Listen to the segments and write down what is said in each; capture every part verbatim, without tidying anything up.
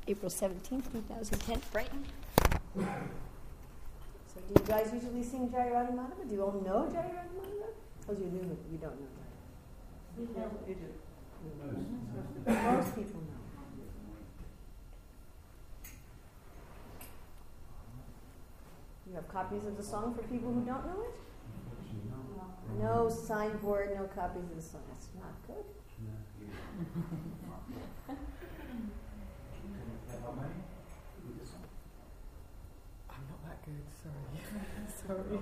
April seventeenth, twenty ten, Brighton. So do you guys usually sing Jai Radha Madhava? Do you all know Jai Radha Madhava? Or do you, know, you don't know Jai? We know. You do. Most people know. You have copies of the song for people who don't know it? No signboard, no copies of the song. That's not good. I'm not that good, sorry. Sorry.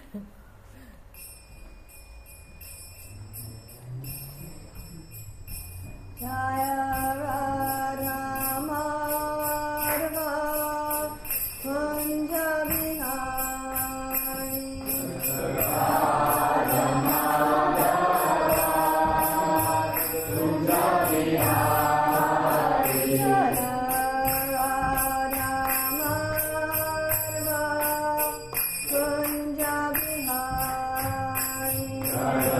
Jaya Radha Madhava Kunja Bihari Radha Madhava Kunja Bihari Jaya Radha Madhava Kunja Bihari Jaya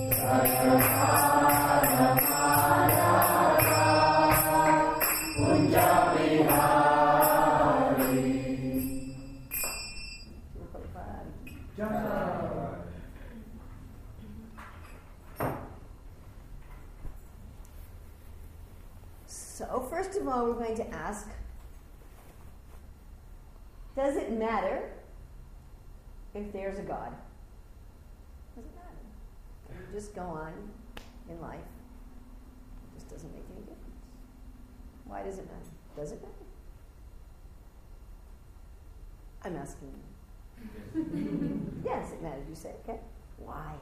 Kunja So, first of all, we're going to ask, does it matter if there's a God? Does it matter? You just go on in life. It just doesn't make any difference. Why does it matter? Does it matter? I'm asking you. Yes, it matters, you say. Okay. Why?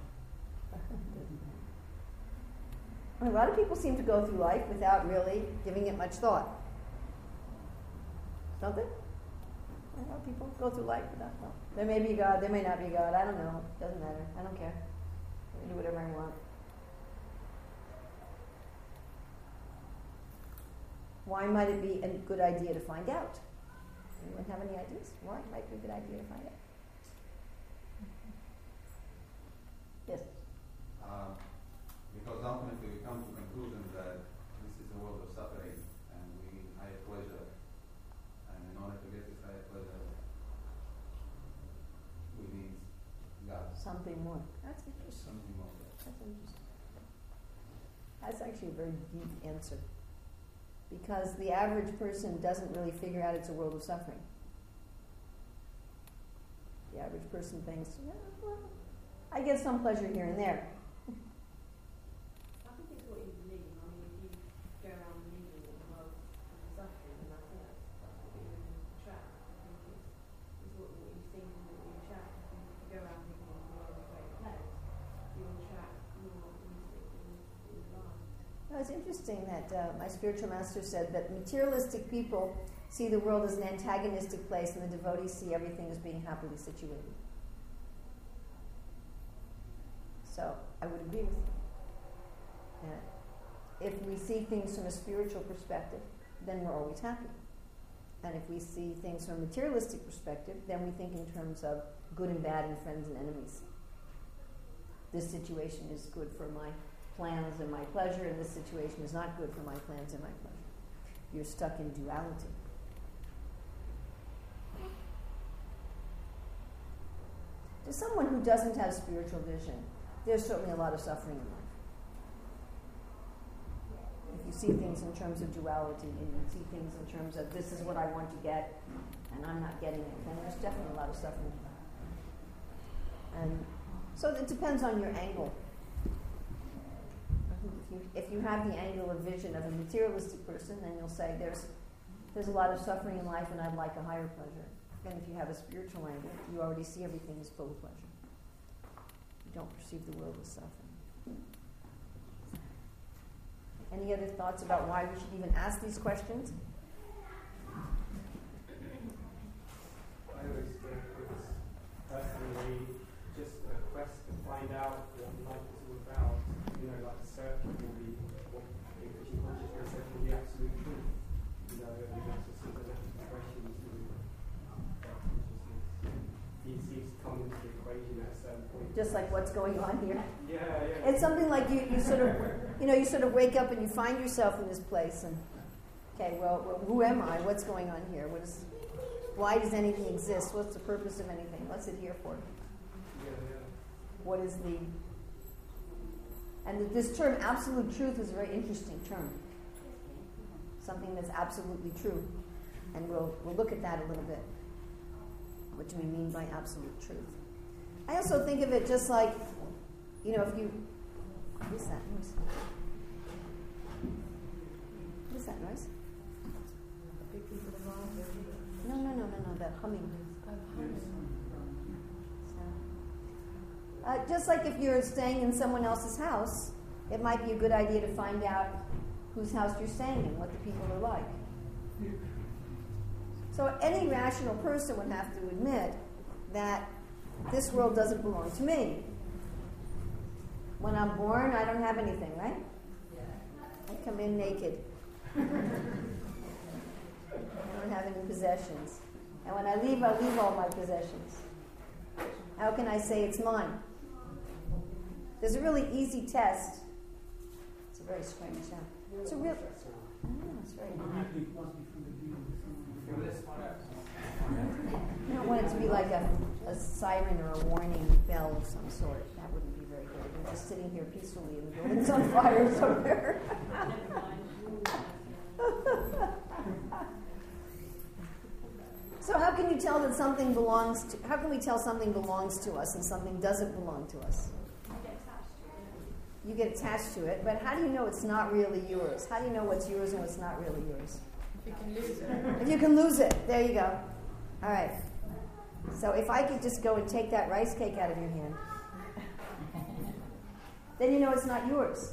I mean, a lot of people seem to go through life without really giving it much thought. Don't they? A lot of people go through life without thought. There may be God, there may not be God. I don't know. Doesn't matter. I don't care. I do whatever I want. Why might it be a good idea to find out? Anyone have any ideas? Why it might be a good idea to find out? Yes? Um, because ultimately we come to the conclusion that this is a world of suffering and we need higher pleasure. And in order to get this higher pleasure, we need God. Something more. That's interesting. Something more. That's interesting. That's actually a very deep answer. Because the average person doesn't really figure out it's a world of suffering. The average person thinks, yeah, well, I get some pleasure here and there. I think it's what you believe. I mean, if you go around believing that the world is suffering, then I think that's, that's what you're in the trap. I think it's, it's what, what you think and what you attract. I think if you go around thinking the world is a great place, you'll attract more optimistic in, in life. No, it's interesting that uh, my spiritual master said that materialistic people see the world as an antagonistic place and the devotees see everything as being happily situated. So I would agree with you. Uh, if we see things from a spiritual perspective, then we're always happy. And if we see things from a materialistic perspective, then we think in terms of good and bad and friends and enemies. This situation is good for my plans and my pleasure, and this situation is not good for my plans and my pleasure. You're stuck in duality. To someone who doesn't have spiritual vision, there's certainly a lot of suffering in life. If you see things in terms of duality, and you see things in terms of this is what I want to get, and I'm not getting it, then there's definitely a lot of suffering. And so it depends on your angle. If you, if you have the angle of vision of a materialistic person, then you'll say there's there's a lot of suffering in life and I'd like a higher pleasure. Then if you have a spiritual angle, you already see everything as full of pleasure. You don't perceive the world as suffering. Any other thoughts about why we should even ask these questions? I always think it's personally just a quest to find out what life is all about. You know, like searching for the what Christian consciousness said for the absolute truth. You know, and that's a sort of expression to that consciousness. These things come into the equation at a certain point. Just like what's going on here. Yeah, yeah. It's something like you, you sort of, you know, you sort of wake up and you find yourself in this place, and okay, well, well who am I? What's going on here? What is? Why does anything exist? What's the purpose of anything? What's it here for? Yeah, yeah. What is the? And this term, absolute truth, is a very interesting term. Something that's absolutely true, and we'll we'll look at that a little bit. What do we mean by absolute truth? I also think of it just like, you know, if you. What is that noise? What is that noise? No, no, no, no, no, that humming. Uh, just like if you're staying in someone else's house, it might be a good idea to find out whose house you're staying in, what the people are like. So any rational person would have to admit that this world doesn't belong to me. When I'm born, I don't have anything, right? I come in naked. I don't have any possessions. And when I leave, I leave all my possessions. How can I say it's mine? There's a really easy test. It's a very strange sound. It's a real. Oh, it's very. You don't want it to be like a, a siren or a warning bell of some sort. That wouldn't be very good. We're just sitting here peacefully and the building's on fire somewhere. can you tell that something belongs to, how can we tell something belongs to us and something doesn't belong to us? You get attached to it. You get attached to it, but how do you know it's not really yours? How do you know what's yours and what's not really yours? If you can lose it. If you can lose it, there you go. All right. So if I could just go and take that rice cake out of your hand, then you know it's not yours.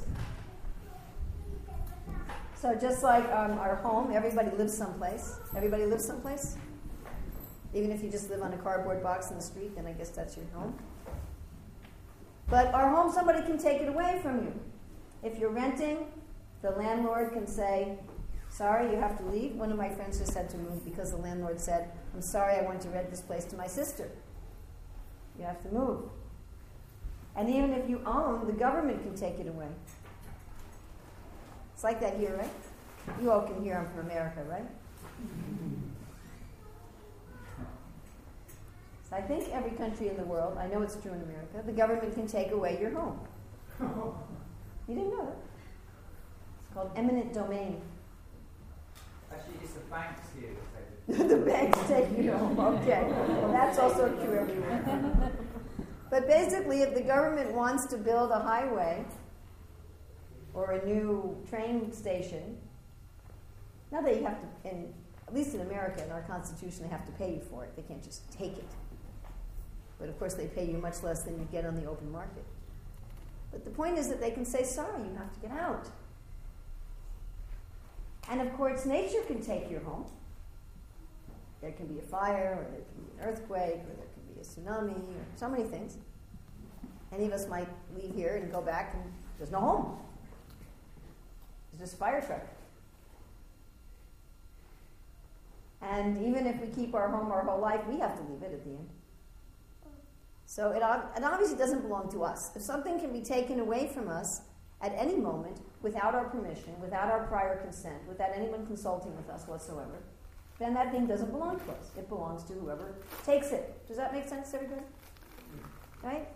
So just like um, our home, everybody lives someplace. Everybody lives someplace. Even if you just live on a cardboard box in the street, then I guess that's your home. But our home, somebody can take it away from you. If you're renting, the landlord can say, sorry, you have to leave. One of my friends just had to move because the landlord said, I'm sorry, I want to rent this place to my sister. You have to move. And even if you own, the government can take it away. It's like that here, right? You all can hear I'm from America, right? So I think every country in the world, I know it's true in America, the government can take away your home. You didn't know that? It's called eminent domain. Actually, it's the banks here that take it. The banks take you home. Okay. Well, that's also true everywhere. But basically, if the government wants to build a highway or a new train station, now they have to, in, at least in America, in our Constitution, they have to pay you for it. They can't just take it. But of course, they pay you much less than you get on the open market. But the point is that they can say, sorry, you have to get out. And of course, nature can take your home. There can be a fire, or there can be an earthquake, or there can be a tsunami, or so many things. Any of us might leave here and go back and there's no home. There's just a fire truck. And even if we keep our home our whole life, we have to leave it at the end. So it, it obviously doesn't belong to us. If something can be taken away from us at any moment without our permission, without our prior consent, without anyone consulting with us whatsoever, then that thing doesn't belong to us. It belongs to whoever takes it. Does that make sense to everybody? Right?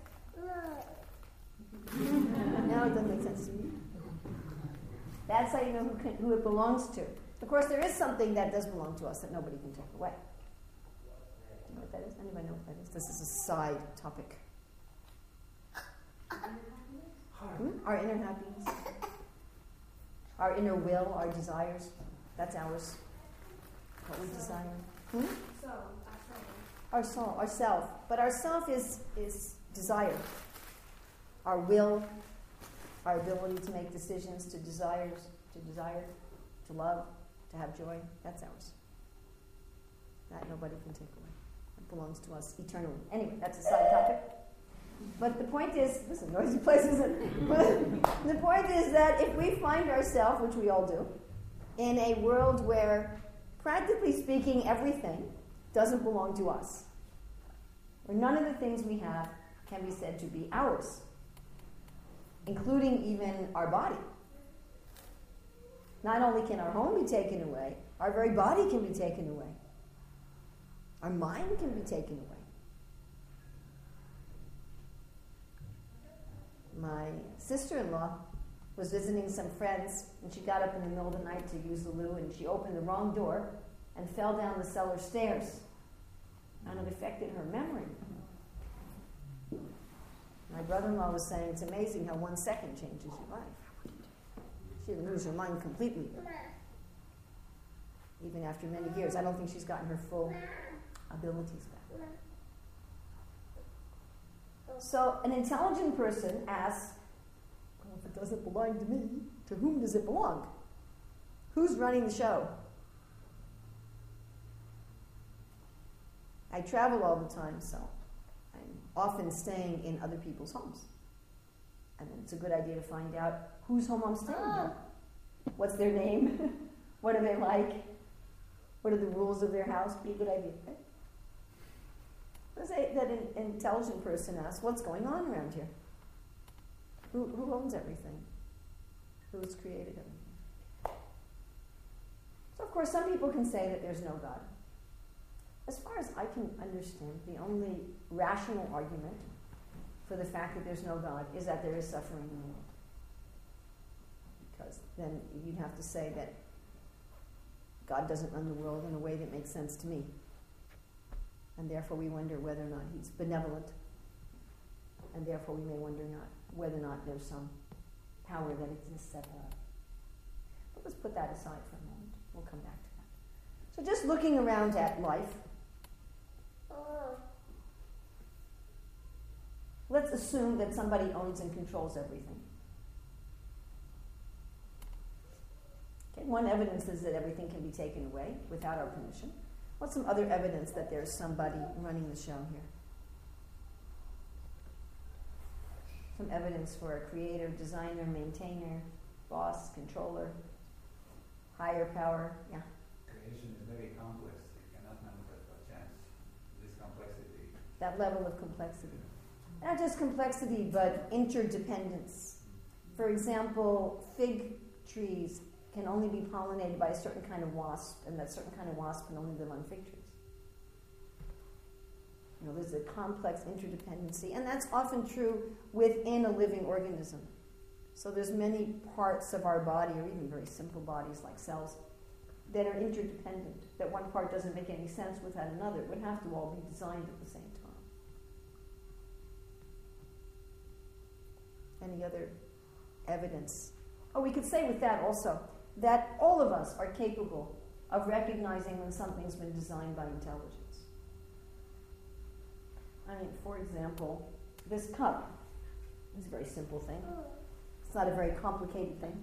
No, it doesn't make sense to you. That's how you know who, can, who it belongs to. Of course, there is something that does belong to us that nobody can take away. You know what that is? Anybody know what that is? This is a side topic. Hmm? Our inner happiness. Our inner will, our desires. That's ours. What we desire. Hmm? So, ourselves. Our soul, our self. But our self is, is desire. Our will, our ability to make decisions, to desires, to desire, to love, to have joy. That's ours. That nobody can take away. It belongs to us eternally. Anyway, that's a side topic. But the point is, this is a noisy place, isn't it? But the point is that if we find ourselves, which we all do, in a world where, practically speaking, everything doesn't belong to us, where none of the things we have can be said to be ours, including even our body. Not only can our home be taken away, our very body can be taken away. Our mind can be taken away. My sister-in-law was visiting some friends, and she got up in the middle of the night to use the loo, and she opened the wrong door and fell down the cellar stairs. And it affected her memory. My brother-in-law was saying, it's amazing how one second changes your life. She didn't lose her mind completely. Even after many years, I don't think she's gotten her full abilities back. So an intelligent person asks, well, if it doesn't belong to me, to whom does it belong? Who's running the show? I travel all the time, so I'm often staying in other people's homes. And it's a good idea to find out whose home I'm staying in. What's their name? What are they like? What are the rules of their house? Be a good idea. Okay? Let's say that an intelligent person asks, what's going on around here? Who, who owns everything? Who's created everything? So, of course, some people can say that there's no God. As far as I can understand, the only rational argument for the fact that there's no God is that there is suffering in the world. Because then you'd have to say that God doesn't run the world in a way that makes sense to me. And therefore we wonder whether or not he's benevolent. And therefore we may wonder not whether or not there's some power that exists at all. But let's put that aside for a moment. We'll come back to that. So just looking around at life, let's assume that somebody owns and controls everything. Okay, one evidence is that everything can be taken away without our permission. What's some other evidence that there's somebody running the show here? Some evidence for a creator, designer, maintainer, boss, controller, higher power. Yeah. Creation is very complex. You cannot manifest by chance. This complexity. That level of complexity. Not just complexity, but interdependence. For example, fig trees can only be pollinated by a certain kind of wasp, and that certain kind of wasp can only live on fig trees. You know, there's a complex interdependency, and that's often true within a living organism. So there's many parts of our body, or even very simple bodies like cells, that are interdependent, that one part doesn't make any sense without another. It would have to all be designed at the same time. Any other evidence? Oh, we could say with that also that all of us are capable of recognizing when something's been designed by intelligence. I mean, for example, this cup is a very simple thing. It's not a very complicated thing.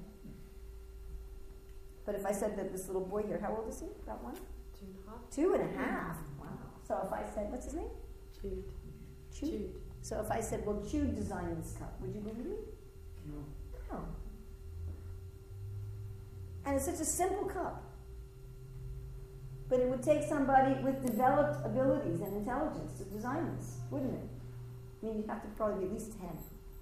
But if I said that this little boy here, how old is he? About one? Two and a half. Two and a half. Wow. So if I said, what's his name? Jude. Jude. Jude. So if I said, well, Jude designed this cup, would you believe me? No. No. And it's such a simple cup. But it would take somebody with developed abilities and intelligence to design this, wouldn't it? I mean, you'd have to probably be at least ten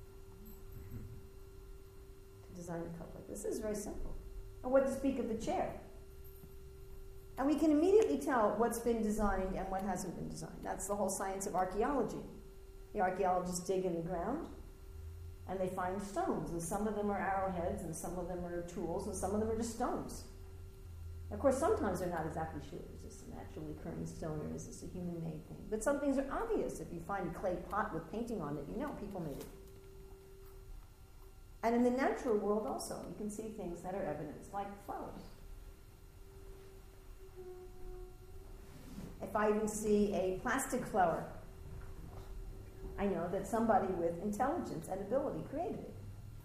to design a cup like this. This is very simple. And what to speak of the chair? And we can immediately tell what's been designed and what hasn't been designed. That's the whole science of archaeology. The archaeologists dig in the ground, and they find stones. And some of them are arrowheads, and some of them are tools, and some of them are just stones. Of course, sometimes they're not exactly sure. Is this a naturally occurring stone, or is this a human-made thing? But some things are obvious. If you find a clay pot with painting on it, you know people made it. And in the natural world also, you can see things that are evidence, like flowers. If I even see a plastic flower, I know that somebody with intelligence and ability created it.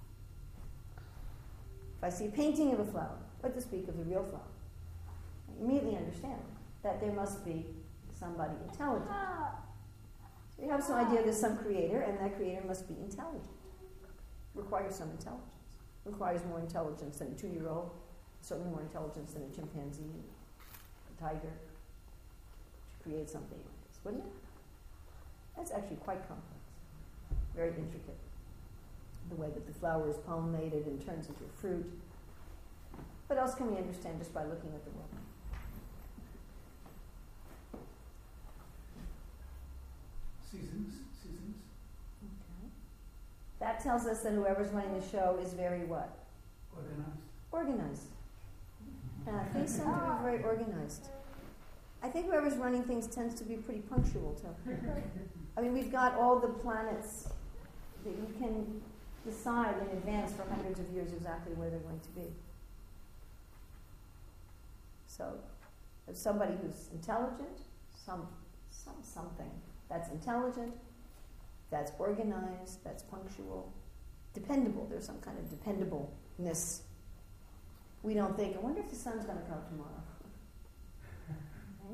If I see a painting of a flower, what to speak of the real flower, I immediately understand that there must be somebody intelligent. So you have some idea there's some creator, and that creator must be intelligent. Requires some intelligence. Requires more intelligence than a two-year-old, certainly more intelligence than a chimpanzee, a tiger, to create something like this, wouldn't it? That's actually quite complex, very intricate. The way that the flower is pollinated and turns into fruit. What else can we understand just by looking at the world? Seasons, seasons. Okay. That tells us that whoever's running the show is very what? Organized. Organized. Uh, things tend to be very organized. I think whoever's running things tends to be pretty punctual too. I mean, we've got all the planets that you can decide in advance for hundreds of years exactly where they're going to be. So, if somebody who's intelligent, some, some something that's intelligent, that's organized, that's punctual, dependable. There's some kind of dependableness. We don't think, I wonder if the sun's going to come tomorrow. Okay?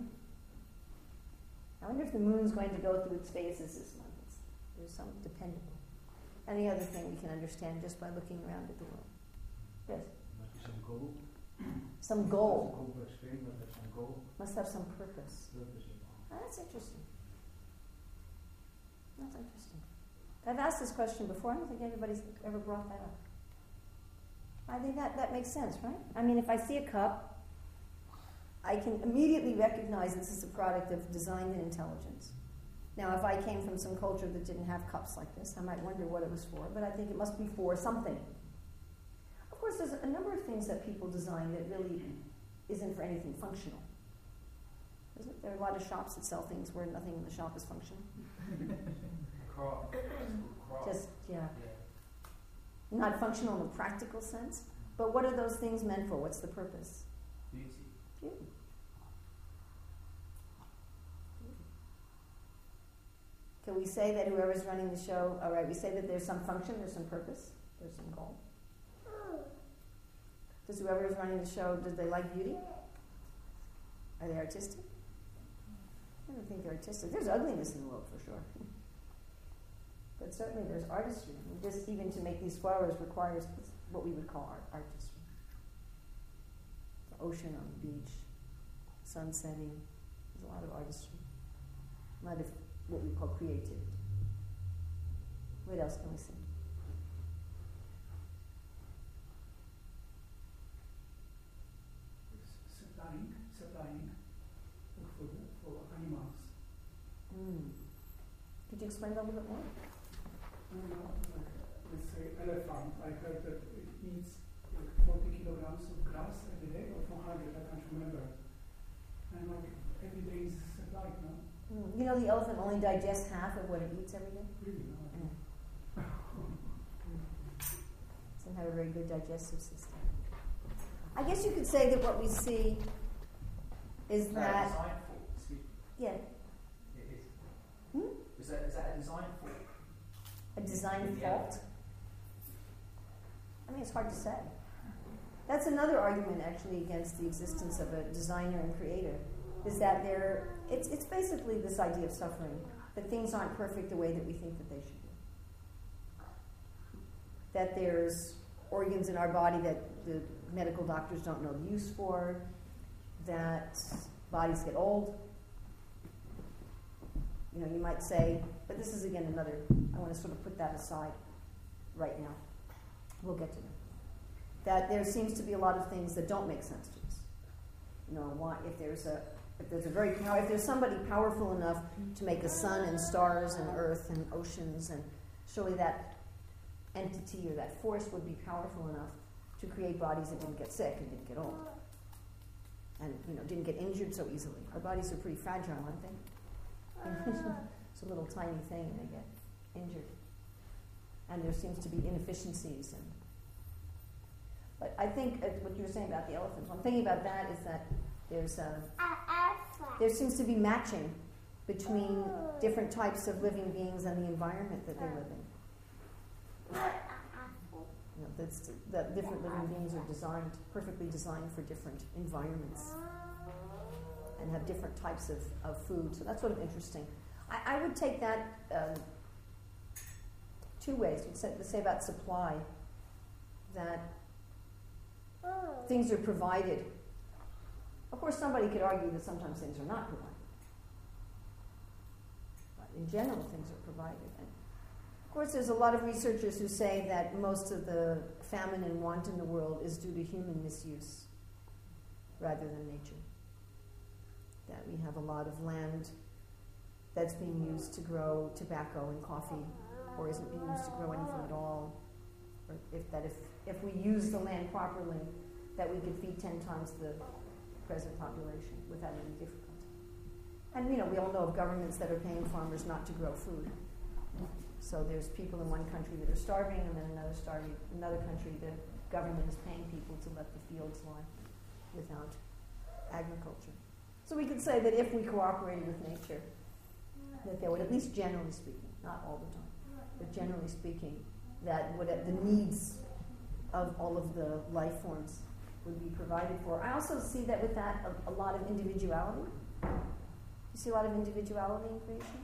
I wonder if the moon's going to go through its phases this month. It's, there's some dependable. Any other thing we can understand just by looking around at the world? Yes? Must be some goal. Some goal. It's a complex thing, but there's some goal. Must have some purpose. Purpose involved. Oh, that's interesting. That's interesting. I've asked this question before. I don't think anybody's ever brought that up. I think that, that makes sense, right? I mean, if I see a cup, I can immediately recognize this is a product of design and intelligence. Now, if I came from some culture that didn't have cups like this, I might wonder what it was for, but I think it must be for something. Of course, there's a number of things that people design that really isn't for anything functional. Isn't there are a lot of shops that sell things where nothing in the shop is functional? Craft. Craft. Just, yeah. Yeah. Not functional in the practical sense. But what are those things meant for? What's the purpose? Beauty. Beauty. Can we say that whoever's running the show, all right, we say that there's some function, there's some purpose, there's some goal. Does whoever is running the show, do they like beauty? Are they artistic? I don't think they're artistic. There's ugliness in the world for sure. But certainly there's artistry. And just even to make these flowers requires what we would call art, artistry. The ocean on the beach, sun setting, there's a lot of artistry. A lot of what we call creativity. What else can we see? Supplying, supplying food for animals. Mm. Could you explain that a little bit more? You know, like, let's say elephant, I heard that it eats like forty kilograms of grass every day, or four hundred, I can't remember. And like every day is supplied, no? Mm. You know the elephant only digests half of what it eats every day? Really, no? Mm. Doesn't have a very good digestive system. I guess you could say that what we see is Is that... that a design fault? Excuse me. Yeah. It is. Hmm? Is that, is that a design fault? A design Yeah. fault? I mean, it's hard to say. That's another argument, actually, against the existence of a designer and creator, is that there, it's, it's basically this idea of suffering, that things aren't perfect the way that we think that they should be. That there's organs in our body that the medical doctors don't know the use for, that bodies get old. You know, you might say, but this is again another, I want to sort of put that aside right now. We'll get to that. That there seems to be a lot of things that don't make sense to us. You know, why, if there's a if there's a very power, if there's somebody powerful enough to make a sun and stars and earth and oceans, and surely that entity or that force would be powerful enough to create bodies that didn't get sick and didn't get old, and you know didn't get injured so easily. Our bodies are pretty fragile, aren't they? It's a little tiny thing, and they get injured, and there seems to be inefficiencies. And but I think uh, what you were saying about the elephants. One thing about that is that there's a, there seems to be matching between different types of living beings and the environment that they live in. You know, that's, that different living beings are designed, perfectly designed for different environments and have different types of, of food. So that's sort of interesting. I, I would take that um, two ways. We'd say, let's say about supply, that things are provided. Of course, somebody could argue that sometimes things are not provided. But in general, things are provided. And of course, there's a lot of researchers who say that most of the famine and want in the world is due to human misuse rather than nature. That we have a lot of land that's being used to grow tobacco and coffee, or isn't being used to grow anything at all. Or if that if, if we use the land properly, that we could feed ten times the present population without any difficulty. And you know, we all know of governments that are paying farmers not to grow food. So there's people in one country that are starving, and then another starving, another country the government is paying people to let the fields lie without agriculture. So we could say that if we cooperated with nature, that there would, at least generally speaking, not all the time, but generally speaking, that would the needs of all of the life forms would be provided for. I also see that with that a, a lot of individuality. You see a lot of individuality in creation?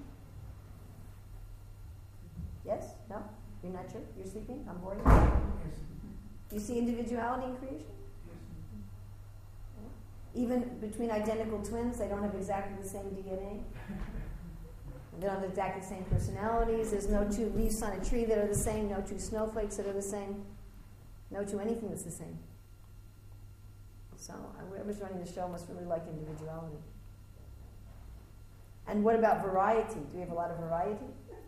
Yes? No? You're not sure? You're sleeping? I'm boring you? Yes. You see individuality in creation? Yes. Even between identical twins, they don't have exactly the same D N A. They don't have exactly the same personalities. There's no two leaves on a tree that are the same, no two snowflakes that are the same, no two anything that's the same. So whoever's running the show must really like individuality. And what about variety? Do we have a lot of variety?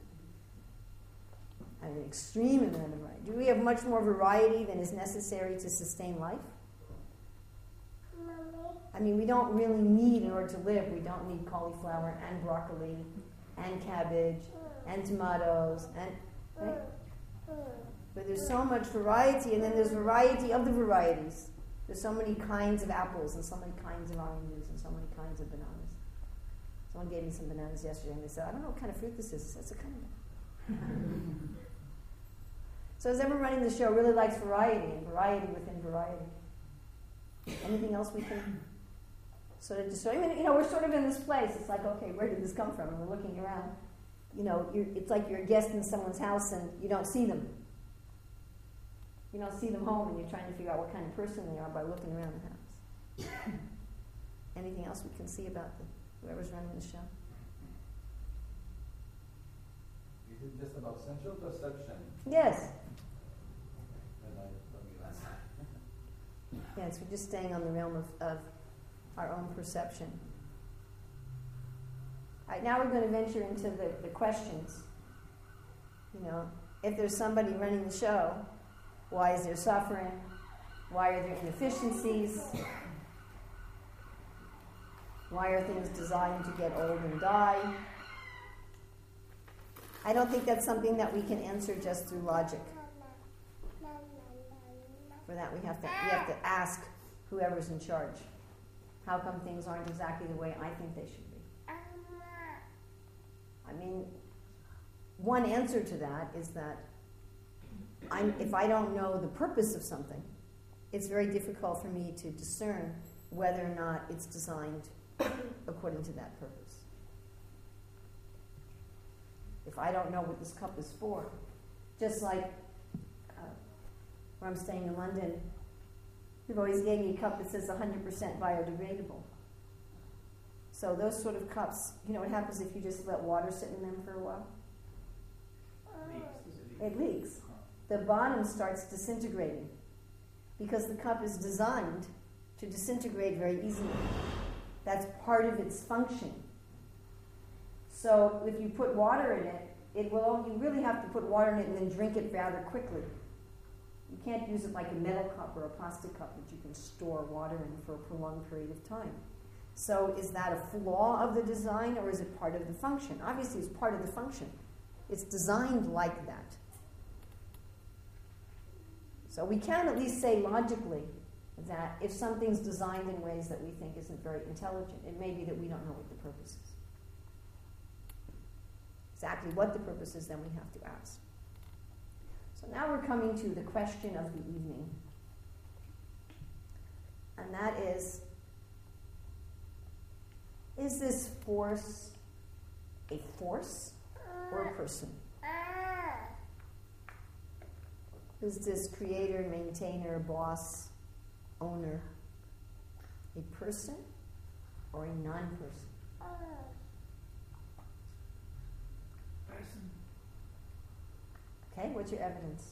I mean, an extreme amount of variety. Do we have much more variety than is necessary to sustain life? I mean, we don't really need, in order to live, we don't need cauliflower and broccoli and cabbage and tomatoes and, right? But there's so much variety, and then there's variety of the varieties. There's so many kinds of apples and so many kinds of oranges and so many kinds of bananas. Someone gave me some bananas yesterday, and they said, I don't know what kind of fruit this is. I said, it's a kind of So as everyone running the show really likes variety, and variety within variety. Anything else we can sort of destroy? I mean, you know, we're sort of in this place. It's like, okay, where did this come from? And we're looking around. You know, you're, it's like you're a guest in someone's house and you don't see them. You don't see them home, and you're trying to figure out what kind of person they are by looking around the house. Anything else we can see about the, whoever's running the show? Is it just about sensual perception? Yes. That I told you last time. Yes, we're just staying on the realm of, of our own perception. All right, now we're going to venture into the, the questions. You know, if there's somebody running the show, why is there suffering? Why are there inefficiencies? Why are things designed to get old and die? I don't think that's something that we can answer just through logic. For that, we have to we have to ask whoever's in charge. How come things aren't exactly the way I think they should be? I mean, one answer to that is that I'm, if I don't know the purpose of something, it's very difficult for me to discern whether or not it's designed according to that purpose. If I don't know what this cup is for, just like uh, where I'm staying in London, they've always gave me a cup that says one hundred percent biodegradable. So those sort of cups, you know what happens if you just let water sit in them for a while? It leaks. The bottom starts disintegrating because the cup is designed to disintegrate very easily. That's part of its function. So if you put water in it, it will. You really have to put water in it and then drink it rather quickly. You can't use it like a metal cup or a plastic cup that you can store water in for a prolonged period of time. So is that a flaw of the design, or is it part of the function? Obviously it's part of the function. It's designed like that. So we can at least say logically that if something's designed in ways that we think isn't very intelligent, it may be that we don't know what the purpose is. Exactly what the purpose is, then we have to ask. So now we're coming to the question of the evening. And that is, is this force a force or a person? Is this creator, maintainer, boss, owner a person or a non-person? Person. Okay, what's your evidence?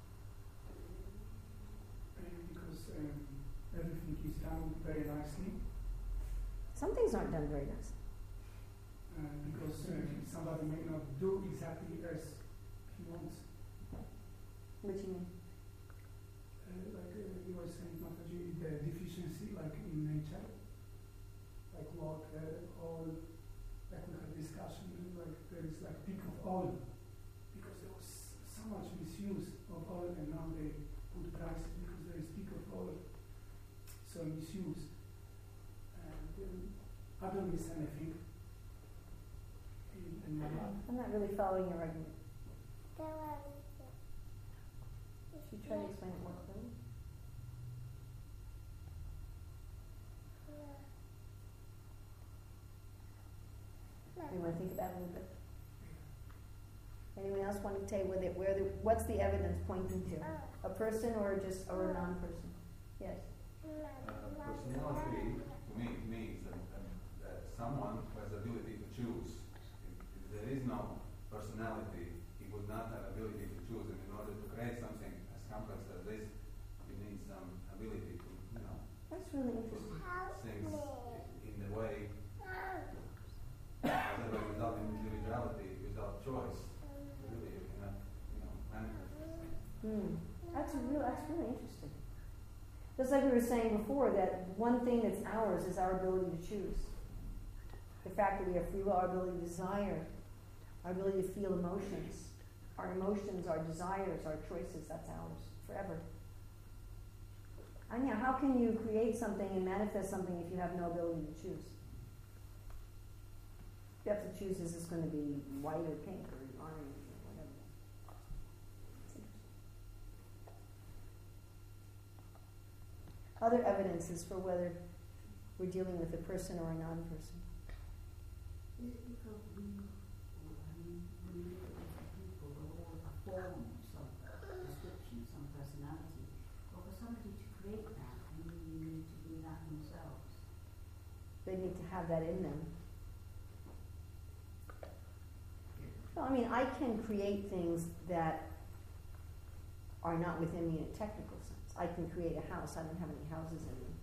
Uh, because um, everything is done very nicely. Some things aren't done very nice. Uh, because uh, somebody may not do exactly as he wants. What do you mean? Uh, like uh, you were saying, Mataji, the deficiency, like in nature, like water, oil, like we had discussion, like there is like peak of oil, because there was so much misuse of oil, and now they put prices because there is peak of oil, so misuse. And um, I don't miss anything in, in my life. I'm not really following your argument. Should you try to explain it more clearly? You want to think about it a little bit? Anyone else want to tell you where the, where the, what's the evidence pointing to? A person or just or a non-person? Yes. Uh, personality, to me, to me is that, um, that someone who has the ability to choose. If, if there is no personality, he would not have ability to choose. And in order to create something as complex as this, you need some ability to, you know, That's really put interesting. things in the way. Otherwise, without individuality, without choice, really you cannot, you know, manifest this thing. Hmm. That's a real. That's really interesting. Just like we were saying before, that one thing that's ours is our ability to choose. The fact that we have free will, our ability to desire, our ability to feel emotions. Our emotions, our desires, our choices, that's ours forever. And yeah, how can you create something and manifest something if you have no ability to choose? You have to choose, is this going to be white or pink or orange or whatever. Other evidences for whether we're dealing with a person or a non-person. Is it because we, I mean, when we look at people, they're all a form of some description, some personality. But for somebody to create that, they really need to be that themselves. They need to have that in them. Well, I mean, I can create things that are not within me in a technical sense. I can create a house. I don't have any houses in me.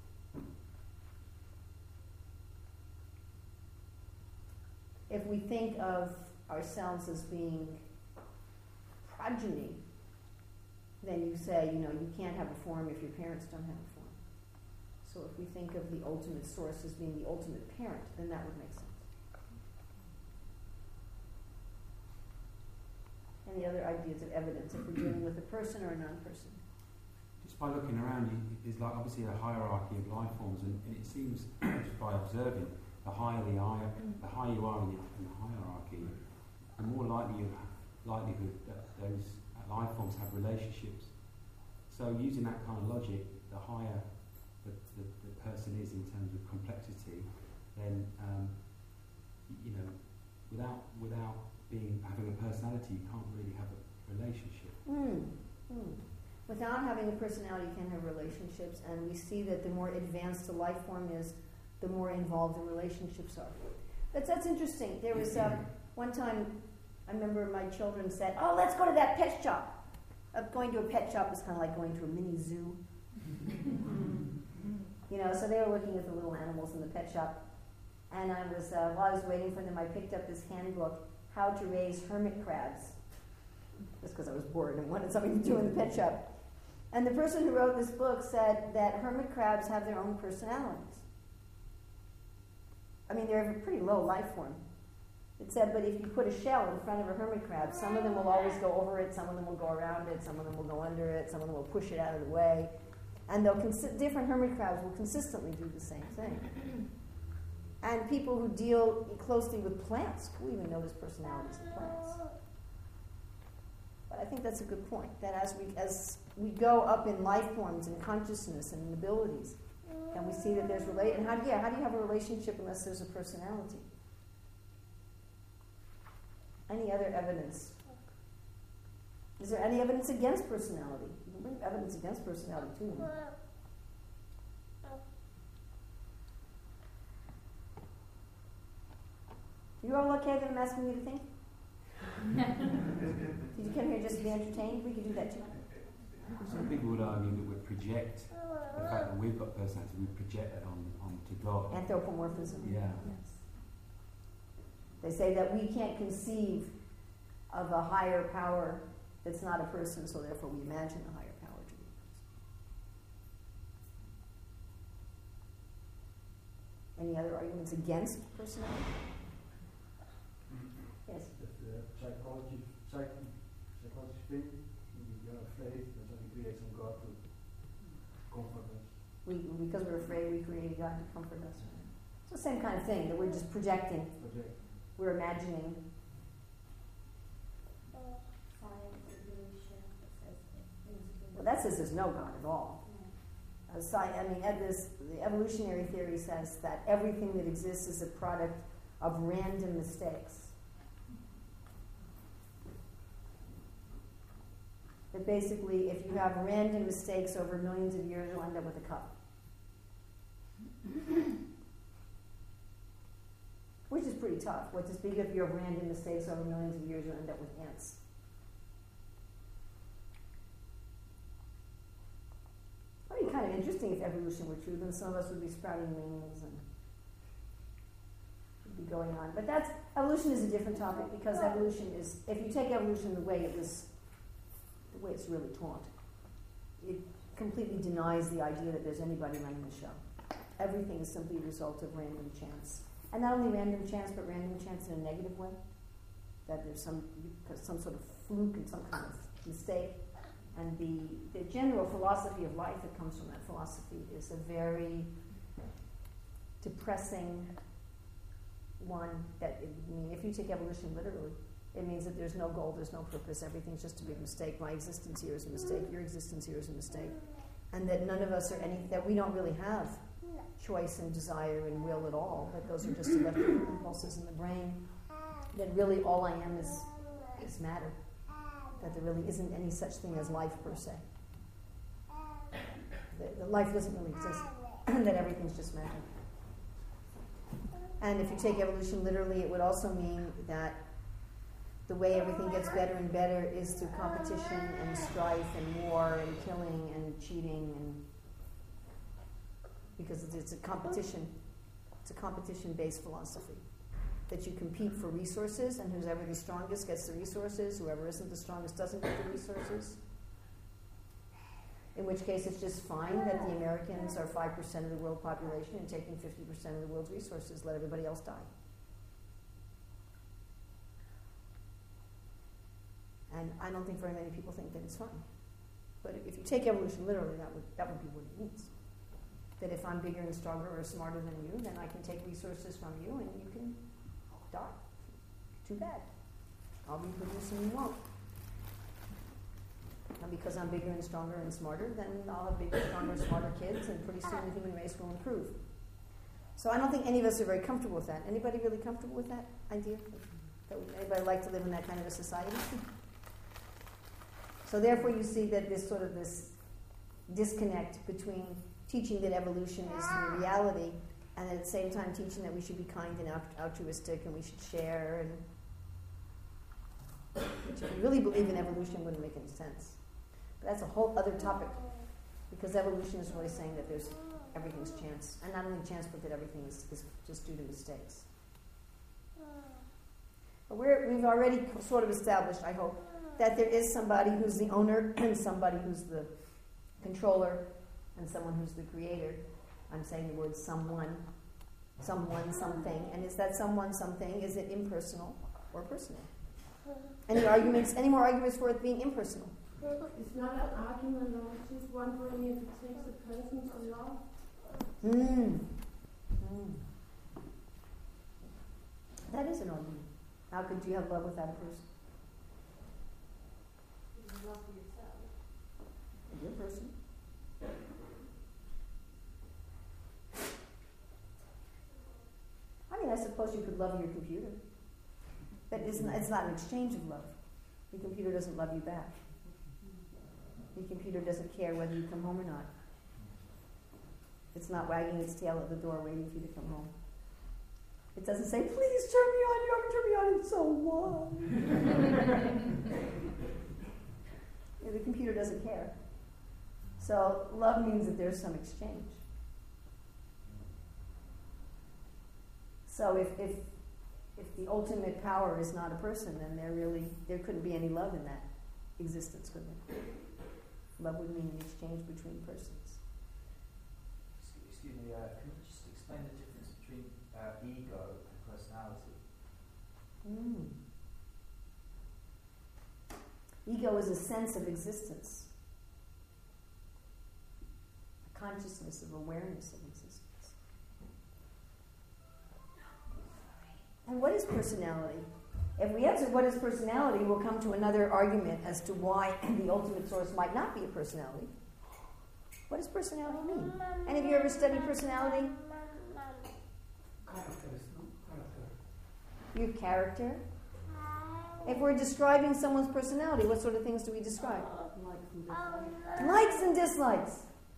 If we think of ourselves as being progeny, then you say, you know, you can't have a form if your parents don't have a form. So if we think of the ultimate source as being the ultimate parent, then that would make sense. Any other ideas of evidence if we're dealing with a person or a non-person? Just by looking around, you, there's like obviously a hierarchy of life forms, and, and it seems just by observing, the higher the, higher, the higher you are in the, in the hierarchy, the more likely you have, likelihood that those life forms have relationships. So using that kind of logic, the higher the, the, the person is in terms of complexity, then um, you know, without without being having a personality, you can't really have a relationship. Mm. Mm. Without having a personality, you can have relationships, and we see that the more advanced the life form is, the more involved the relationships are. That's, that's interesting. There was uh, one time, I remember my children said, oh, let's go to that pet shop. Uh, going to a pet shop is kind of like going to a mini zoo. You know, so they were looking at the little animals in the pet shop. And I was, uh, while I was waiting for them, I picked up this handbook, How to Raise Hermit Crabs. Just because I was bored and wanted something to do in the pet shop. And the person who wrote this book said that hermit crabs have their own personalities. I mean, they're a pretty low life form. It said, but if you put a shell in front of a hermit crab, some of them will always go over it, some of them will go around it, some of them will go under it, some of them will push it out of the way. And they'll consi- different hermit crabs will consistently do the same thing. And people who deal closely with plants will even notice personalities in plants. But I think that's a good point, that as we as we go up in life forms and consciousness and abilities, and we see that there's relate and how do yeah, how do you have a relationship unless there's a personality? Any other evidence? Is there any evidence against personality? You can bring evidence against personality too. You all okay that I'm asking you to think? Did you come here just to be entertained? We could do that too. Some people would argue that we project the fact that we've got personality, we project that on onto God. Anthropomorphism. Yeah. Yes. They say that we can't conceive of a higher power that's not a person, so therefore we imagine a higher power to be a person. Any other arguments against personality? Yes. That the psychology, psych, psychology thing, we are afraid, that's why we create some God to comfort us. We, because we're afraid, we create a God to comfort us. It's the same kind of thing, that we're just projecting. Project. We're imagining. Well, that says there's no God at all. Uh, sci- I mean, ed- this, the evolutionary theory says that everything that exists is a product of random mistakes. That basically, if you have random mistakes over millions of years, you'll end up with a cup. Which is pretty tough. What to speak if you have random mistakes over millions of years, you'll end up with ants. It would be kind of interesting if evolution were true, then some of us would be sprouting wings and would be going on. But that's, evolution is a different topic because evolution is, if you take evolution the way it was, the way it's really taught, it completely denies the idea that there's anybody running the show. Everything is simply a result of random chance. And not only random chance, but random chance in a negative way. That there's some some sort of fluke and some kind of mistake. And the, the general philosophy of life that comes from that philosophy is a very depressing one that, it, I mean, if you take evolution literally, it means that there's no goal, there's no purpose, everything's just a big mistake. My existence here is a mistake, your existence here is a mistake. And that none of us are any, that we don't really have choice and desire and will at all, that those are just electrical impulses in the brain, that really all I am is, is matter, that there really isn't any such thing as life per se. That, that life doesn't really exist, that everything's just matter. And if you take evolution literally, it would also mean that the way everything gets better and better is through competition and strife and war and killing and cheating, and because it's, it's a competition, it's a competition-based philosophy. That you compete for resources, and whoever the strongest gets the resources, whoever isn't the strongest doesn't get the resources. In which case it's just fine that the Americans are five percent of the world population and taking fifty percent of the world's resources, let everybody else die. And I don't think very many people think that it's fine. But if you take evolution literally, that would that would be what it means. That if I'm bigger and stronger or smarter than you, then I can take resources from you and you can die. Too bad. I'll reproduce and you won't. And because I'm bigger and stronger and smarter, then I'll have bigger, stronger, smarter kids, and pretty soon the human race will improve. So I don't think any of us are very comfortable with that. Anybody really comfortable with that idea? That would anybody like to live in that kind of a society? So therefore you see that this sort of this disconnect between teaching that evolution is the reality, and at the same time teaching that we should be kind and altruistic and we should share, and which if you really believe in evolution wouldn't make any sense. But that's a whole other topic, because evolution is really saying that there's everything's chance, and not only chance, but that everything is, is just due to mistakes. But we're, we've already sort of established, I hope, that there is somebody who's the owner and somebody who's the controller and someone who's the creator. I'm saying the word someone, someone, something. And is that someone, something, is it impersonal or personal? Any arguments, any more arguments for it being impersonal? It's not an argument, I was just wondering if it takes a person to love. Mm. Mm. That is an argument. How could you have love without a person? You love yourself. You're a person. I mean, I suppose you could love your computer. That isn't, it's not an exchange of love. Your computer doesn't love you back. Your computer doesn't care whether you come home or not. It's not wagging its tail at the door waiting for you to come home. It doesn't say, please turn me on, you haven't turned me on in so long. Yeah, the computer doesn't care. So love means that there's some exchange. So if, if if the ultimate power is not a person, then there really there couldn't be any love in that existence, could there? Love would mean an exchange between persons. Excuse me, uh, can you just explain the difference between uh, ego and personality? Mm. Ego is a sense of existence, a consciousness of awareness of existence. And what is personality? If we answer what is personality, we'll come to another argument as to why the ultimate source might not be a personality. What does personality mean? Any of you ever studied personality? Characters, no? Character. Your character? If we're describing someone's personality, what sort of things do we describe? Likes and dislikes.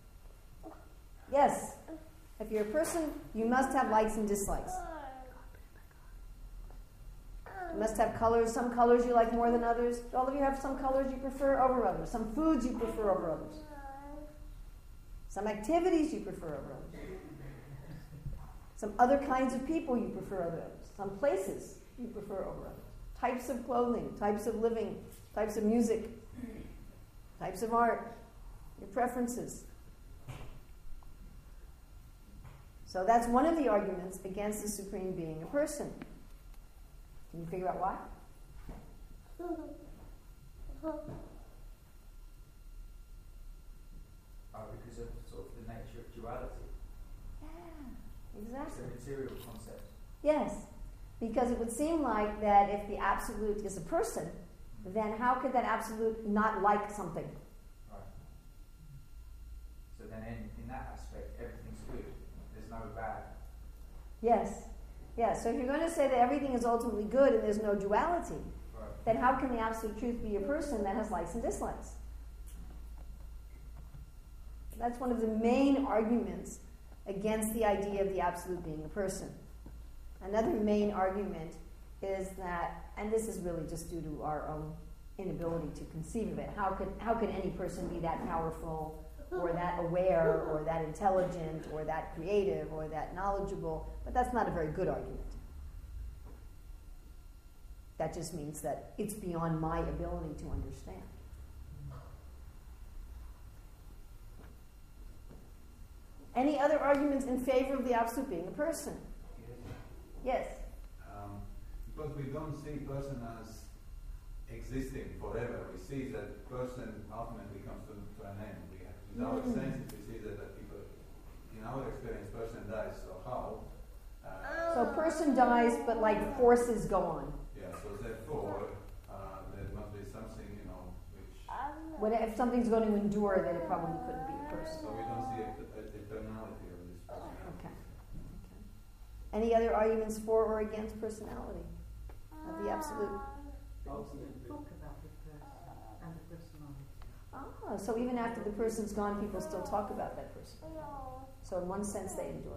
Yes. If you're a person, you must have likes and dislikes. You must have colors. Some colors you like more than others. All of you have some colors you prefer over others. Some foods you prefer over others. Some activities you prefer over others. Some other kinds of people you prefer over others. Some places you prefer over others. Types of clothing, types of living, types of music, types of art. your preferences. So that's one of the arguments against the Supreme being a person. Can you figure out why? Oh, because of sort of the nature of duality. Yeah, exactly. It's a material concept. Yes, because it would seem like that if the absolute is a person, then how could that absolute not like something? Right. So then in, in that aspect, everything's good. There's no bad. Yes. Yes. So if you're going to say that everything is ultimately good and there's no duality, Right. then how can the absolute truth be a person that has likes and dislikes? That's one of the main arguments against the idea of the absolute being a person. Another main argument is that, and this is really just due to our own inability to conceive of it, how could, how could any person be that powerful or that aware or that intelligent or that creative or that knowledgeable? But that's not a very good argument. That just means that it's beyond my ability to understand. Any other arguments in favor of the absolute being a person? Yes? Um, because we don't see person as existing forever. We see that person ultimately comes to, to an end. We have, with our Mm. senses, we see that, that people, in our experience, person dies. So how? Uh, So person dies, but like forces go on. yeah. So therefore, uh, there must be something, you know, which. When, if something's going to endure, then it probably couldn't be a person. So we don't see a, a, eternality of this person. Okay. Okay. Any other arguments for or against personality of the absolute? Ultimately, Talk about the person and the personality. Ah, so even after the person's gone, people still talk about that person. So in one sense, they endure.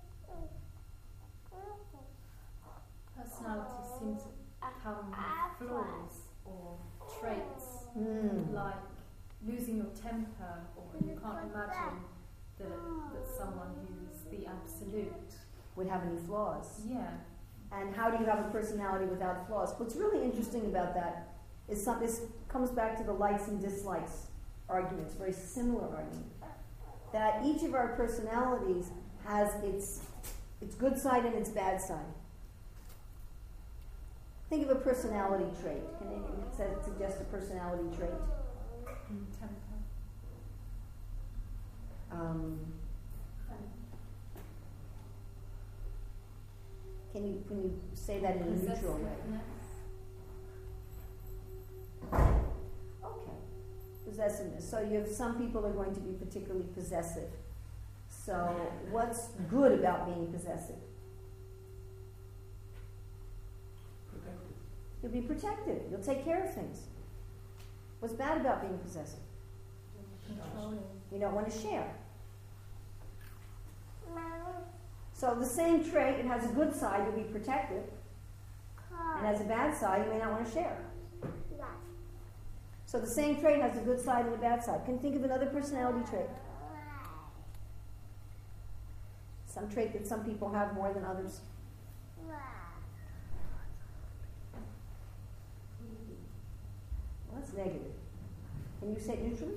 Personality seems to come with flaws or traits, Mm. like losing your temper, or you can't imagine that, that someone who's the absolute. Would have any flaws. Yeah. And how do you have a personality without flaws? What's really interesting about that is some, this comes back to the likes and dislikes arguments, very similar argument. That each of our personalities has its, its good side and its bad side. Think of a personality trait. Can anyone suggest a personality trait? Mm, temper. Um, can you can you say that in a neutral way? Okay. Possessiveness. So you have some people are going to be particularly possessive. So what's good about being possessive? Protective. You'll be protective. You'll take care of things. What's bad about being possessive? Controlling. You don't want to share. So the same trait, it has a good side, you'll be protective. And has a bad side, you may not want to share. So the same trait has a good side and a bad side. Can you think of another personality trait? Some trait that some people have more than others. Well, that's negative. Can you say it neutrally?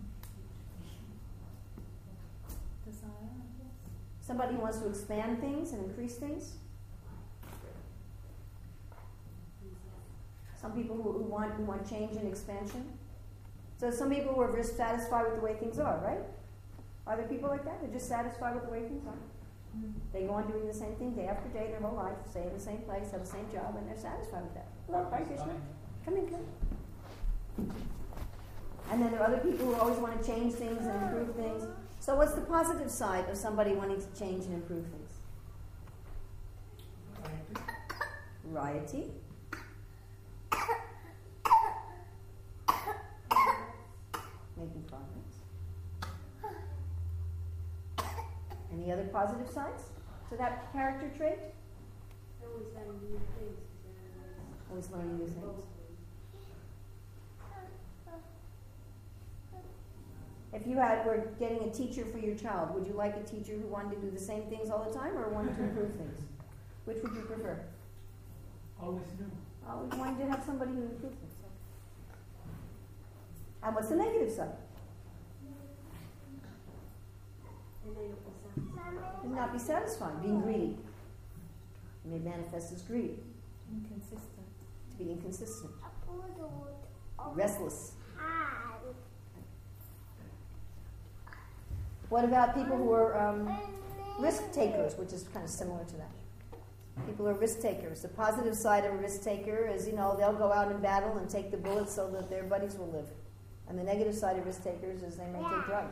Desire, I guess. Somebody who wants to expand things and increase things? Some people who, who want who want change and expansion? So some people who are just satisfied with the way things are, right? Are there people like that? They're just satisfied with the way things are. Mm. They go on doing the same thing day after day their whole life, stay in the same place, have the same job, and they're satisfied with that. Hello, hi Krishna. Come in, come in. And then there are other people who always want to change things and improve things. So what's the positive side of somebody wanting to change and improve things? Variety. Making progress. Any other positive sides to that character trait? Always learning new things. Always learning new things. If you had were getting a teacher for your child, would you like a teacher who wanted to do the same things all the time or wanted to improve things? Which would you prefer? Always new. Always wanted to have somebody who improved things. And what's the negative side? They may not be satisfied. May not be satisfied, being greedy. It may manifest as greed. Inconsistent. To be inconsistent. Restless. What about people who are um, risk takers, which is kind of similar to that? People are risk takers. The positive side of a risk taker is, you know, they'll go out in battle and take the bullets so that their buddies will live. And the negative side of risk takers is they may take drugs.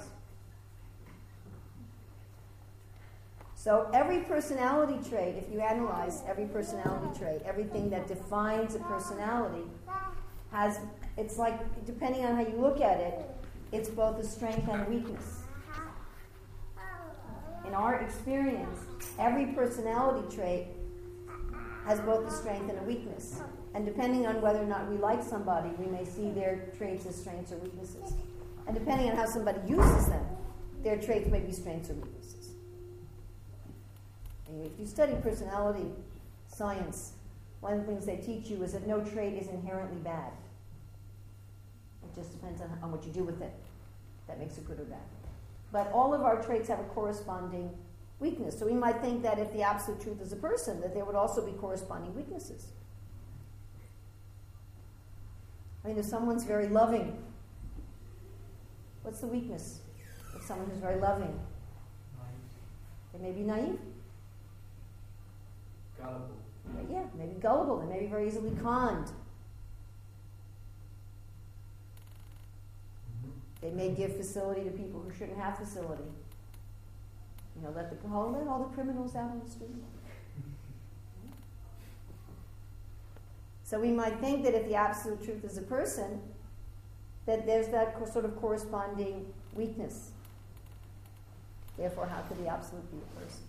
So every personality trait, if you analyze every personality trait, everything that defines a personality has, it's like, depending on how you look at it, it's both a strength and a weakness. In our experience, every personality trait has both a strength and a weakness. And depending on whether or not we like somebody, we may see their traits as strengths or weaknesses. And depending on how somebody uses them, their traits may be strengths or weaknesses. And if you study personality science, one of the things they teach you is that no trait is inherently bad. It just depends on, on what you do with it. That makes it good or bad. But all of our traits have a corresponding weakness. So we might think that if the absolute truth is a person, that there would also be corresponding weaknesses. I mean, if someone's very loving, what's the weakness of someone who's very loving? They may be naive. Gullible. Yeah, maybe gullible. They may be very easily conned. They may give facility to people who shouldn't have facility. You know, let the oh, let all the criminals out on the street. So we might think that if the absolute truth is a person, that there's that co- sort of corresponding weakness. Therefore, how could the absolute be a person?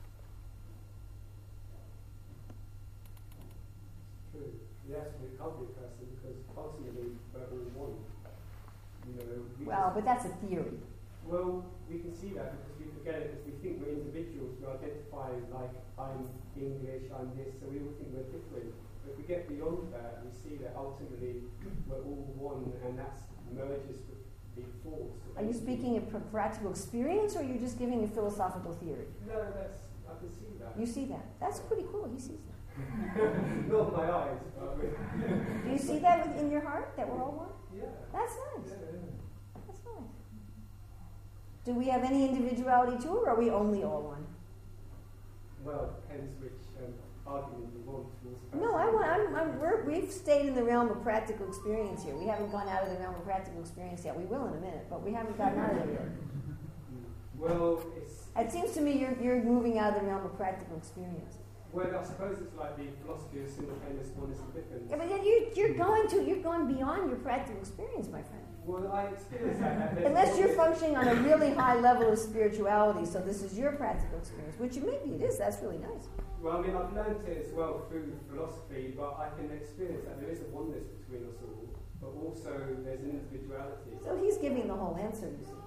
True. Yes, we can't be a person because ultimately we're all one. You know, we Well, just- but that's a theory. Well, we can see that because we forget it because we think we're individuals. We identify like I'm English, I'm this, so we all think we're different. But if we get beyond that, we see that ultimately we're all one, and that merges with the force. Are you speaking of pr- practical experience, or are you just giving a philosophical theory? No, that's I can see that. You see that? That's pretty cool. He sees that. Not my eyes, but with Do you see that within your heart, that we're all one? yeah. That's nice. Yeah, yeah. That's nice. Do we have any individuality too, or are we only all one? Well, it depends which um, argument you want towards. No, I want. I'm, I'm, we're, we've stayed in the realm of practical experience here. We haven't gone out of the realm of practical experience yet. We will in a minute, but we haven't gotten out of there yet. Well, it's It seems to me you're you're moving out of the realm of practical experience. well, I suppose it's like the philosophy of simultaneous oneness and difference. Yeah, but then you you're going to you're going beyond your practical experience, my friend. Well, I experience that. that there's Unless you're always- functioning on a really high level of spirituality, so this is your practical experience, which maybe it is. That's really nice. Well, I mean, I've learned it as well through philosophy, but I can experience that there is a oneness between us all, but also there's an individuality. So he's giving the whole answer, you see.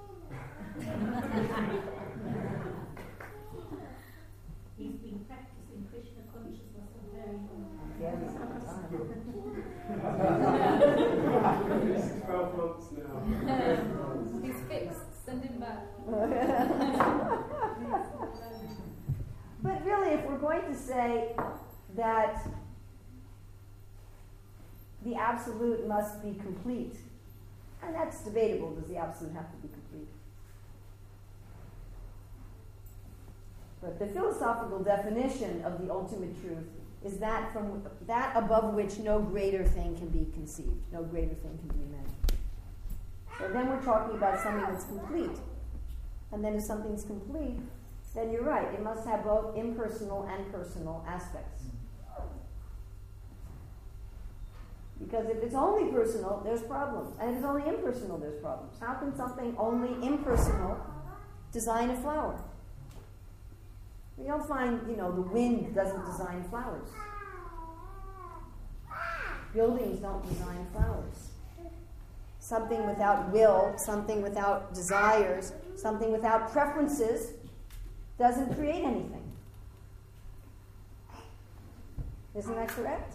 He's been practicing Krishna consciousness a very long time. Yeah, he's This is twelve months now. He's fixed. Send him back. But really, if we're going to say that the absolute must be complete, and that's debatable, does the absolute have to be complete? But the philosophical definition of the ultimate truth is that from that above which no greater thing can be conceived, no greater thing can be imagined. So then we're talking about something that's complete. And then if something's complete, then you're right, it must have both impersonal and personal aspects. Because if it's only personal, there's problems. And if it's only impersonal, there's problems. How can something only impersonal design a flower? We don't find, you know, the wind doesn't design flowers. Buildings don't design flowers. Something without will, something without desires, something without preferences doesn't create anything. Isn't that correct?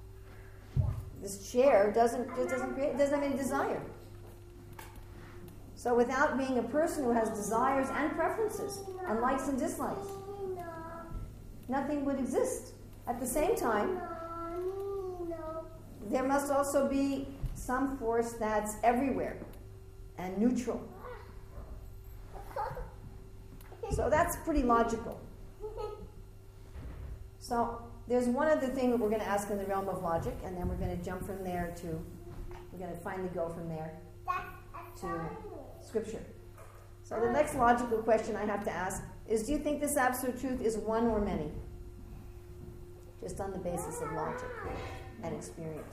This chair doesn't it doesn't create it doesn't have any desire. So without being a person who has desires and preferences and likes and dislikes, nothing would exist. At the same time, there must also be some force that's everywhere and neutral. So that's pretty logical. So there's one other thing that we're going to ask in the realm of logic, and then we're going to jump from there to, we're going to finally go from there to Scripture. So the next logical question I have to ask is, do you think this absolute truth is one or many? Just on the basis of logic and experience.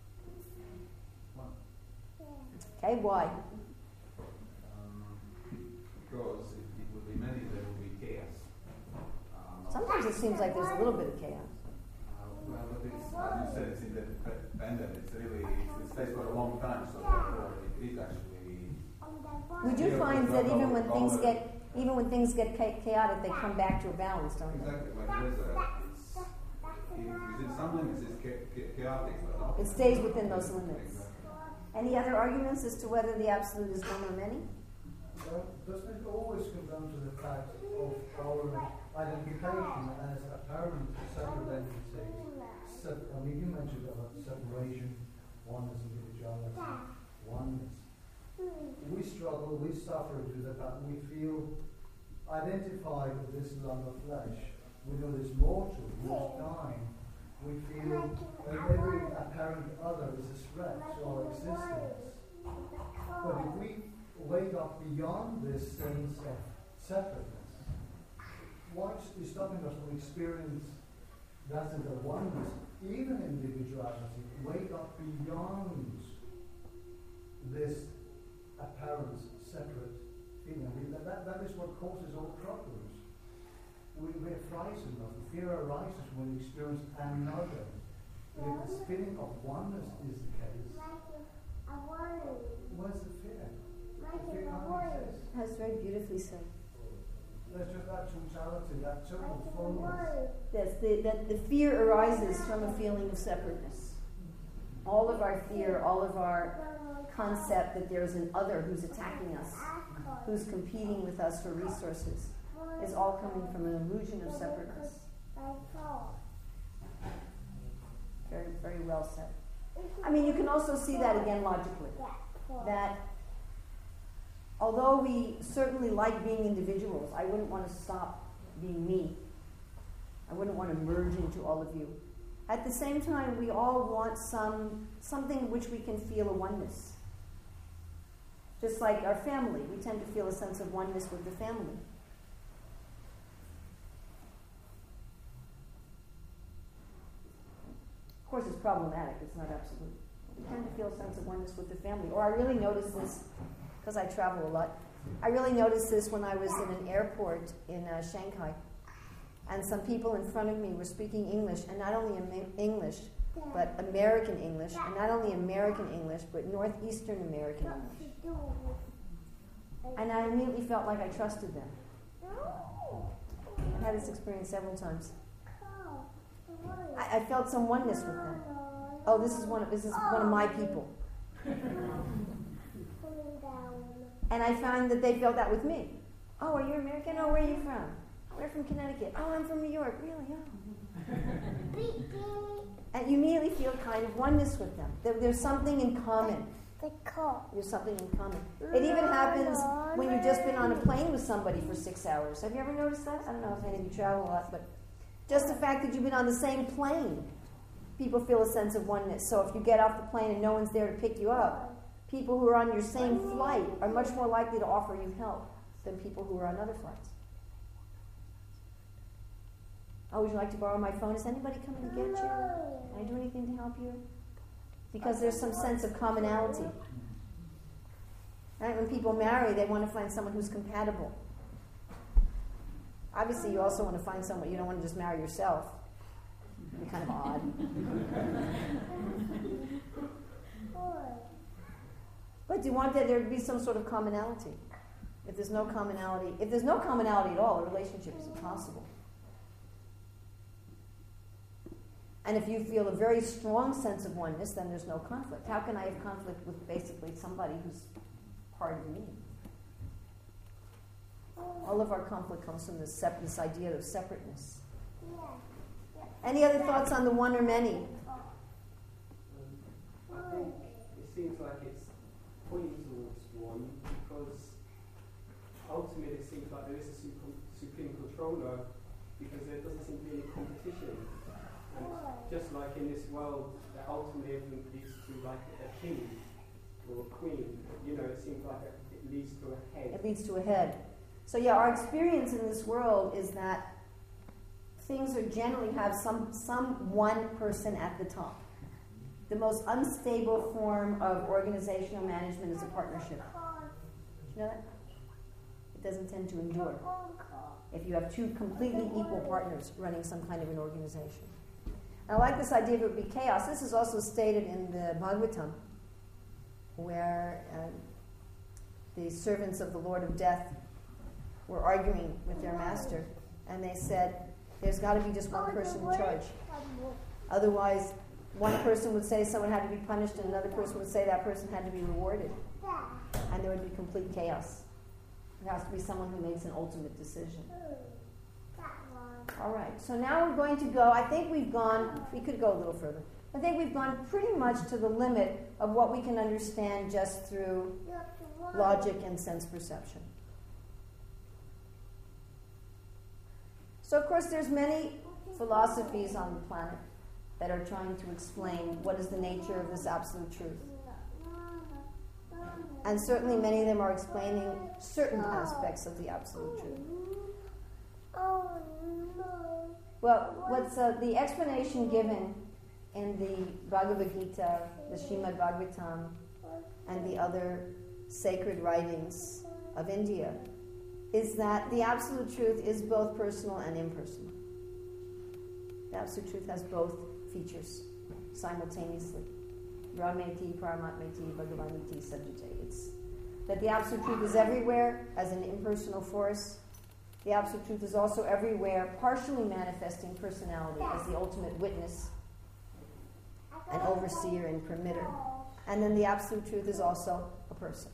Okay, why? Um, because if it would be many, there would be chaos. Um, Sometimes it seems like there's a little bit of chaos. Uh, well, but it's, as you said, it's independent. It's really, it's, it stays for a long time, so therefore it is actually... We do find that even when things get, even when things get chaotic, they come back to a balance, don't they? Exactly. When there is a, it's, it, within some limits, it's cha- cha- chaotic. But not It stays within those limits. Any other arguments as to whether the absolute is one or many? Well, doesn't it always come down to the fact of our identification as apparent separate entities? Se- I mean, you mentioned about separation, oneness, individuality, oneness. We struggle, we suffer due to the fact we feel identified with this lump of flesh. We know there's mortal, there's dying. We feel that every apparent other is a threat to our existence. But if we wake up beyond this sense of separateness, what's stopping us from experience that sense of oneness, even individuality? Wake up beyond this apparent separate feeling. I mean, that, that, that is what causes all problems. We, we're frightened of it. Fear arises when we experience another. If this feeling of oneness is the case, where's the fear? The fear can't exist. That's very beautifully said. There's just that totality, that total fullness. Yes, the, that the fear arises from a feeling of separateness. All of our fear, all of our concept that there's an other who's attacking us, who's competing with us for resources, is all coming from an illusion of separateness. Very, very well said. I mean, you can also see that again logically. That although we certainly like being individuals, I wouldn't want to stop being me. I wouldn't want to merge into all of you. At the same time, we all want some something which we can feel a oneness. Just like our family, we tend to feel a sense of oneness with the family. Of course, it's problematic. It's not absolute. We tend to feel a sense of oneness with the family. Or I really notice this, because I travel a lot, I really noticed this when I was in an airport in uh, Shanghai. And some people in front of me were speaking English, and not only Am- English, but American English, and not only American English, but Northeastern American English. And I immediately felt like I trusted them. I had this experience several times. I, I felt some oneness with them. Oh, this is one of this is one of my people. And I found that they felt that with me. Oh, are you American? Oh, where are you from? We're from Connecticut. Oh, I'm from New York. Really? Oh. And you immediately feel kind of oneness with them. There, there's something in common. There's something in common. It even happens when you've just been on a plane with somebody for six hours. Have you ever noticed that? I don't know if any of you travel a lot, but just the fact that you've been on the same plane, people feel a sense of oneness. So if you get off the plane and no one's there to pick you up, people who are on your same flight are much more likely to offer you help than people who are on other flights. Oh, would you like to borrow my phone? Is anybody coming to get you? Can I do anything to help you? Because there's some sense of commonality. Right? When people marry, they want to find someone who's compatible. Obviously, you also want to find someone, you don't want to just marry yourself. It'd be kind of odd. But do you want that there to be some sort of commonality? If there's no commonality, if there's no commonality at all, a relationship is impossible. And if you feel a very strong sense of oneness, then there's no conflict. How can I have conflict with basically somebody who's part of me? All of our conflict comes from this, sep- this idea of separateness. Any other thoughts on the one or many? Um, I think it seems like it's pointing towards one because ultimately it seems like there is a supreme, supreme controller because there doesn't seem to be any competition. And just like in this world, that ultimately everything leads to like a king or a queen, you know, it seems like it leads to a head. It leads to a head. So yeah, our experience in this world is that things are generally have some, some one person at the top. The most unstable form of organizational management is a partnership. You know that? It doesn't tend to endure if you have two completely equal partners running some kind of an organization. And I like this idea of it would be chaos. This is also stated in the Bhagavatam, where uh, the servants of the Lord of Death were arguing with their master, and they said, there's got to be just one person in charge. Otherwise, one person would say someone had to be punished, and another person would say that person had to be rewarded. And there would be complete chaos. There has to be someone who makes an ultimate decision. All right, so now we're going to go, I think we've gone, we could go a little further. I think we've gone pretty much to the limit of what we can understand just through logic and sense perception. So, of course, there's many philosophies on the planet that are trying to explain what is the nature of this absolute truth. And certainly many of them are explaining certain aspects of the absolute truth. Well, what's uh, the explanation given in the Bhagavad Gita, the Srimad Bhagavatam, and the other sacred writings of India is that the absolute truth is both personal and impersonal. The absolute truth has both features simultaneously. Brahmeti, Paramatmeti, Bhagavaniti, Sajjate. It's that the absolute truth is everywhere as an impersonal force. The absolute truth is also everywhere, partially manifesting personality as the ultimate witness, an overseer and permitter. And then the absolute truth is also a person.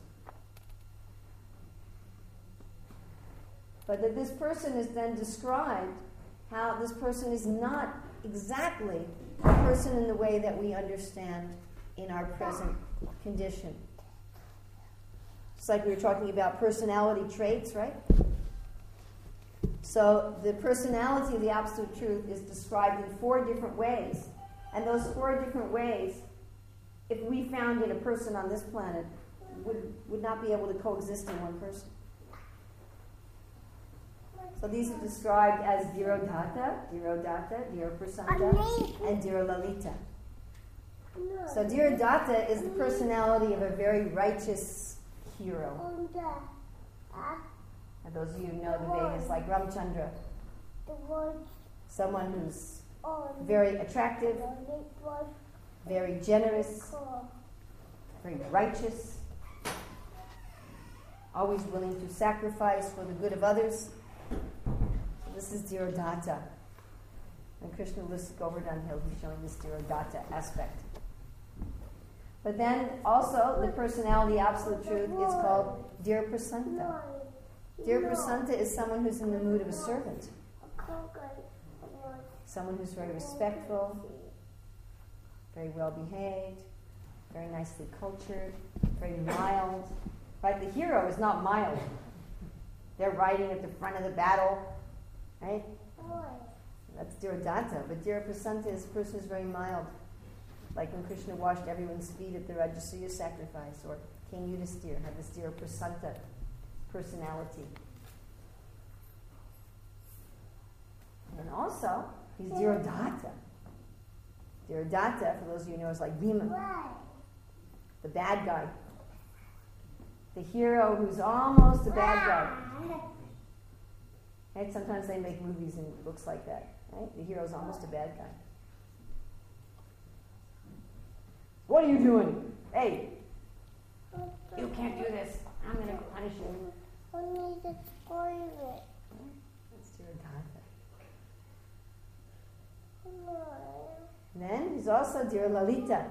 But that this person is then described, how this person is not exactly a person in the way that we understand in our present condition. Just like we were talking about personality traits, right? So the personality of the absolute truth is described in four different ways. And those four different ways, if we found in a person on this planet, would, would not be able to coexist in one person. So these are described as Dhirodhata, Dhirodhata, Dhiraprasanta, and Dhiralalita. So Dhirodhata is the personality of a very righteous hero. And those of you who know the Vedas, like Ramchandra, someone who's very attractive, very generous, very righteous, always willing to sacrifice for the good of others. So this is Dhirodhata. And Krishna lists Govardhan Hill, he's showing this Dhirodhata aspect. But then also the personality absolute truth is called Dhiraprasanta. Dhiraprasanta is someone who's in the mood of a servant. Someone who's very respectful, very well behaved, very nicely cultured, very mild. Right? The hero is not mild. They're riding at the front of the battle, right? That's Dhirodhata. But Dhiraprasanta is a person who's very mild. Like when Krishna washed everyone's feet at the Rajasuya sacrifice, or King Yudhisthira had this Dhiraprasanta personality. And also, he's Dhirodhata. Dhirodhata, for those of you who know, is like Bhima, the bad guy. The hero who's almost a bad guy. Right? Sometimes they make movies and it looks like that. Right? The hero's almost a bad guy. What are you doing? Hey, you can't do this. I'm going to punish you. Only the spoil That's Dhirodhata. Then he's also Dhiralalita.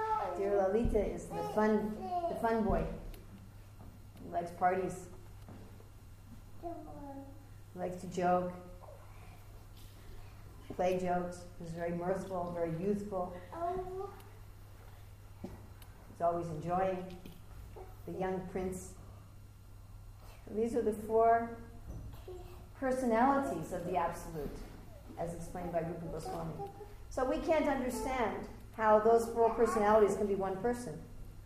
Dhiralalita is the fun, the fun boy. He likes parties. He likes to joke, play jokes. He's very mirthful, very youthful. He's always enjoying the young prince. So these are the four personalities of the Absolute, as explained by Rupa Goswami. So we can't understand how those four personalities can be one person.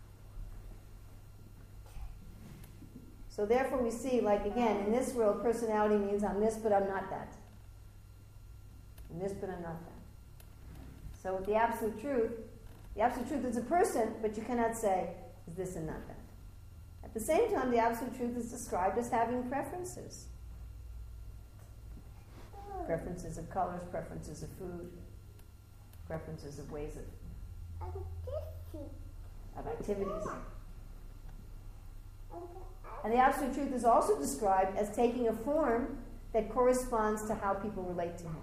So therefore we see, like again, in this world, personality means I'm this, but I'm not that. I'm this, but I'm not that. So with the Absolute Truth, the Absolute Truth is a person, but you cannot say, is this and not that. At the same time, the Absolute Truth is described as having preferences. Preferences of colors, preferences of food, preferences of ways of, of activities. And the Absolute Truth is also described as taking a form that corresponds to how people relate to him.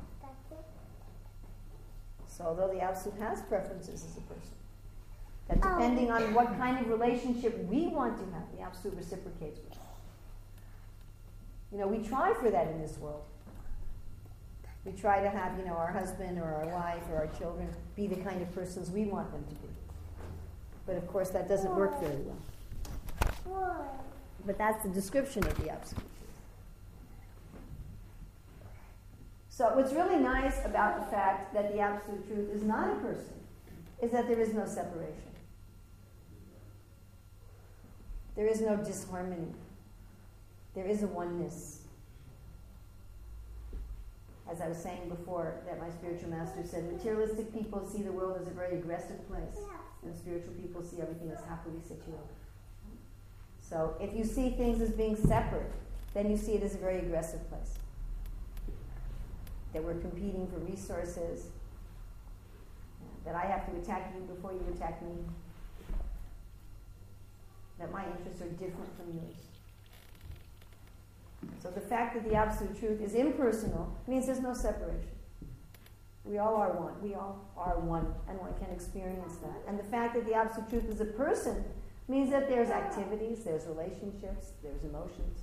So although the Absolute has preferences as a person, that depending on what kind of relationship we want to have, the Absolute reciprocates with. You know, we try for that in this world. We try to have, you know, our husband or our wife or our children be the kind of persons we want them to be. But of course that doesn't work very well. But that's the description of the Absolute Truth. So what's really nice about the fact that the Absolute Truth is not a person is that there is no separation. There is no disharmony. There is a oneness. As I was saying before, that my spiritual master said, materialistic people see the world as a very aggressive place, and spiritual people see everything as happily situated. So if you see things as being separate, then you see it as a very aggressive place. That we're competing for resources, that I have to attack you before you attack me, that my interests are different from yours. So the fact that the Absolute Truth is impersonal means there's no separation. We all are one. We all are one, and one can experience that. And the fact that the Absolute Truth is a person means that there's activities, there's relationships, there's emotions.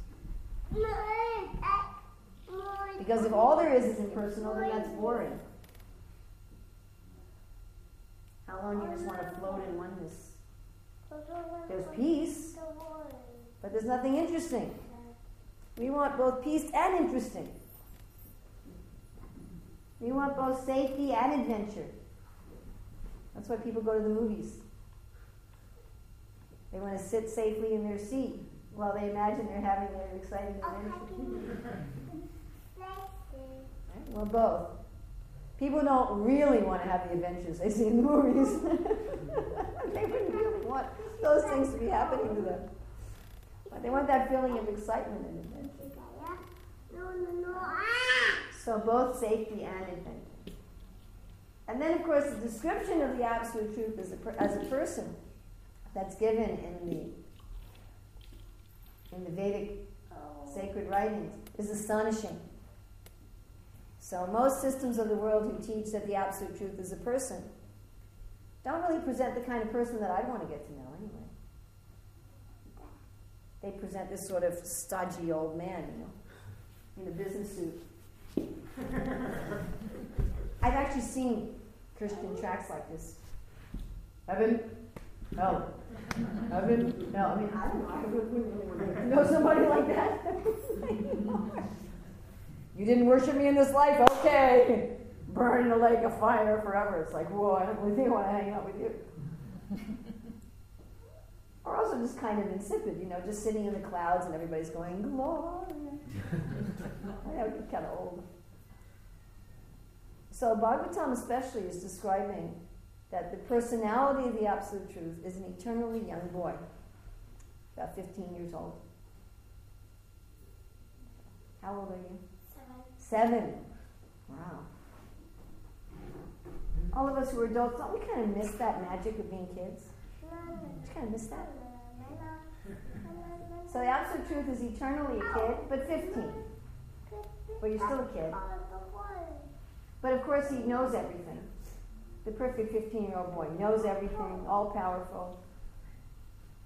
Because if all there is is impersonal, then that's boring. How long do you just want to float in oneness? There's peace, but there's nothing interesting. We want both peace and interesting. We want both safety and adventure. That's why people go to the movies. They want to sit safely in their seat while they imagine they're having an exciting adventure. Right? Well, both. People don't really want to have the adventures they see in the movies. They wouldn't really want those things to be happening to them. But they want that feeling of excitement and adventure. So both safety and adventure. And then, of course, the description of the Absolute Truth as a, per, as a person that's given in the in the Vedic sacred writings is astonishing. So most systems of the world who teach that the Absolute Truth is a person don't really present the kind of person that I'd want to get to know anyway. They present this sort of stodgy old man, you know, in a business suit. I've actually seen Christian tracts like this. Evan? No. Evan? No. I mean, I don't know. I wouldn't know somebody like that. You didn't worship me in this life? Okay. Burn in a lake of fire forever. It's like, whoa, I don't really think I want to hang out with you. Or also just kind of insipid, you know, just sitting in the clouds and everybody's going, glory. That would be kind of old. So Bhagavatam especially is describing that the personality of the Absolute Truth is an eternally young boy, about fifteen years old. How old are you? Seven. Seven. Wow. All of us who are adults, don't we kind of miss that magic of being kids? Don't you kind of miss that? So the Absolute Truth is eternally a kid, but fifteen. But you're still a kid. But of course he knows everything. The perfect fifteen-year-old boy knows everything, all-powerful,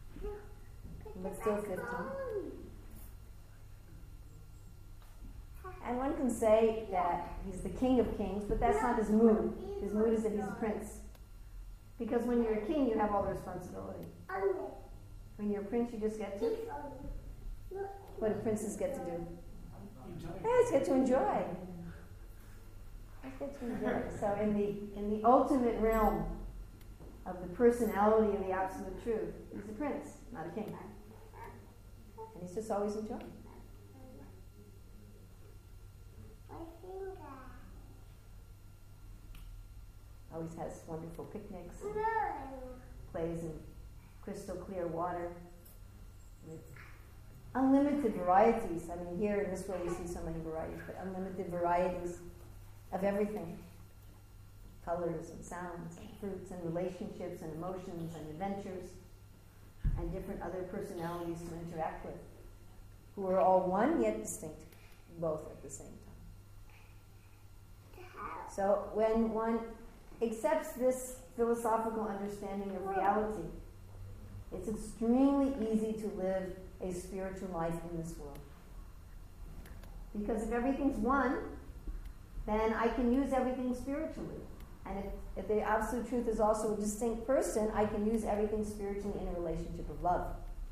but still fifteen. can say that he's the king of kings, but that's not his mood. His mood is that he's a prince. Because when you're a king, you have all the responsibility. When you're a prince, you just get to. What do princes get to do? They just get to enjoy. They just get to enjoy. So in the in the ultimate realm of the personality of the absolute truth, he's a prince, not a king. And he's just always enjoying. Always has wonderful picnics, plays in crystal clear water with unlimited varieties. I mean, here in this world we see so many varieties, but unlimited varieties of everything. Colors and sounds and fruits and relationships and emotions and adventures and different other personalities to interact with, who are all one yet distinct, both at the same time. So when one accepts this philosophical understanding of reality, it's extremely easy to live a spiritual life in this world. Because if everything's one, then I can use everything spiritually. And if, if the absolute truth is also a distinct person, I can use everything spiritually in a relationship of love.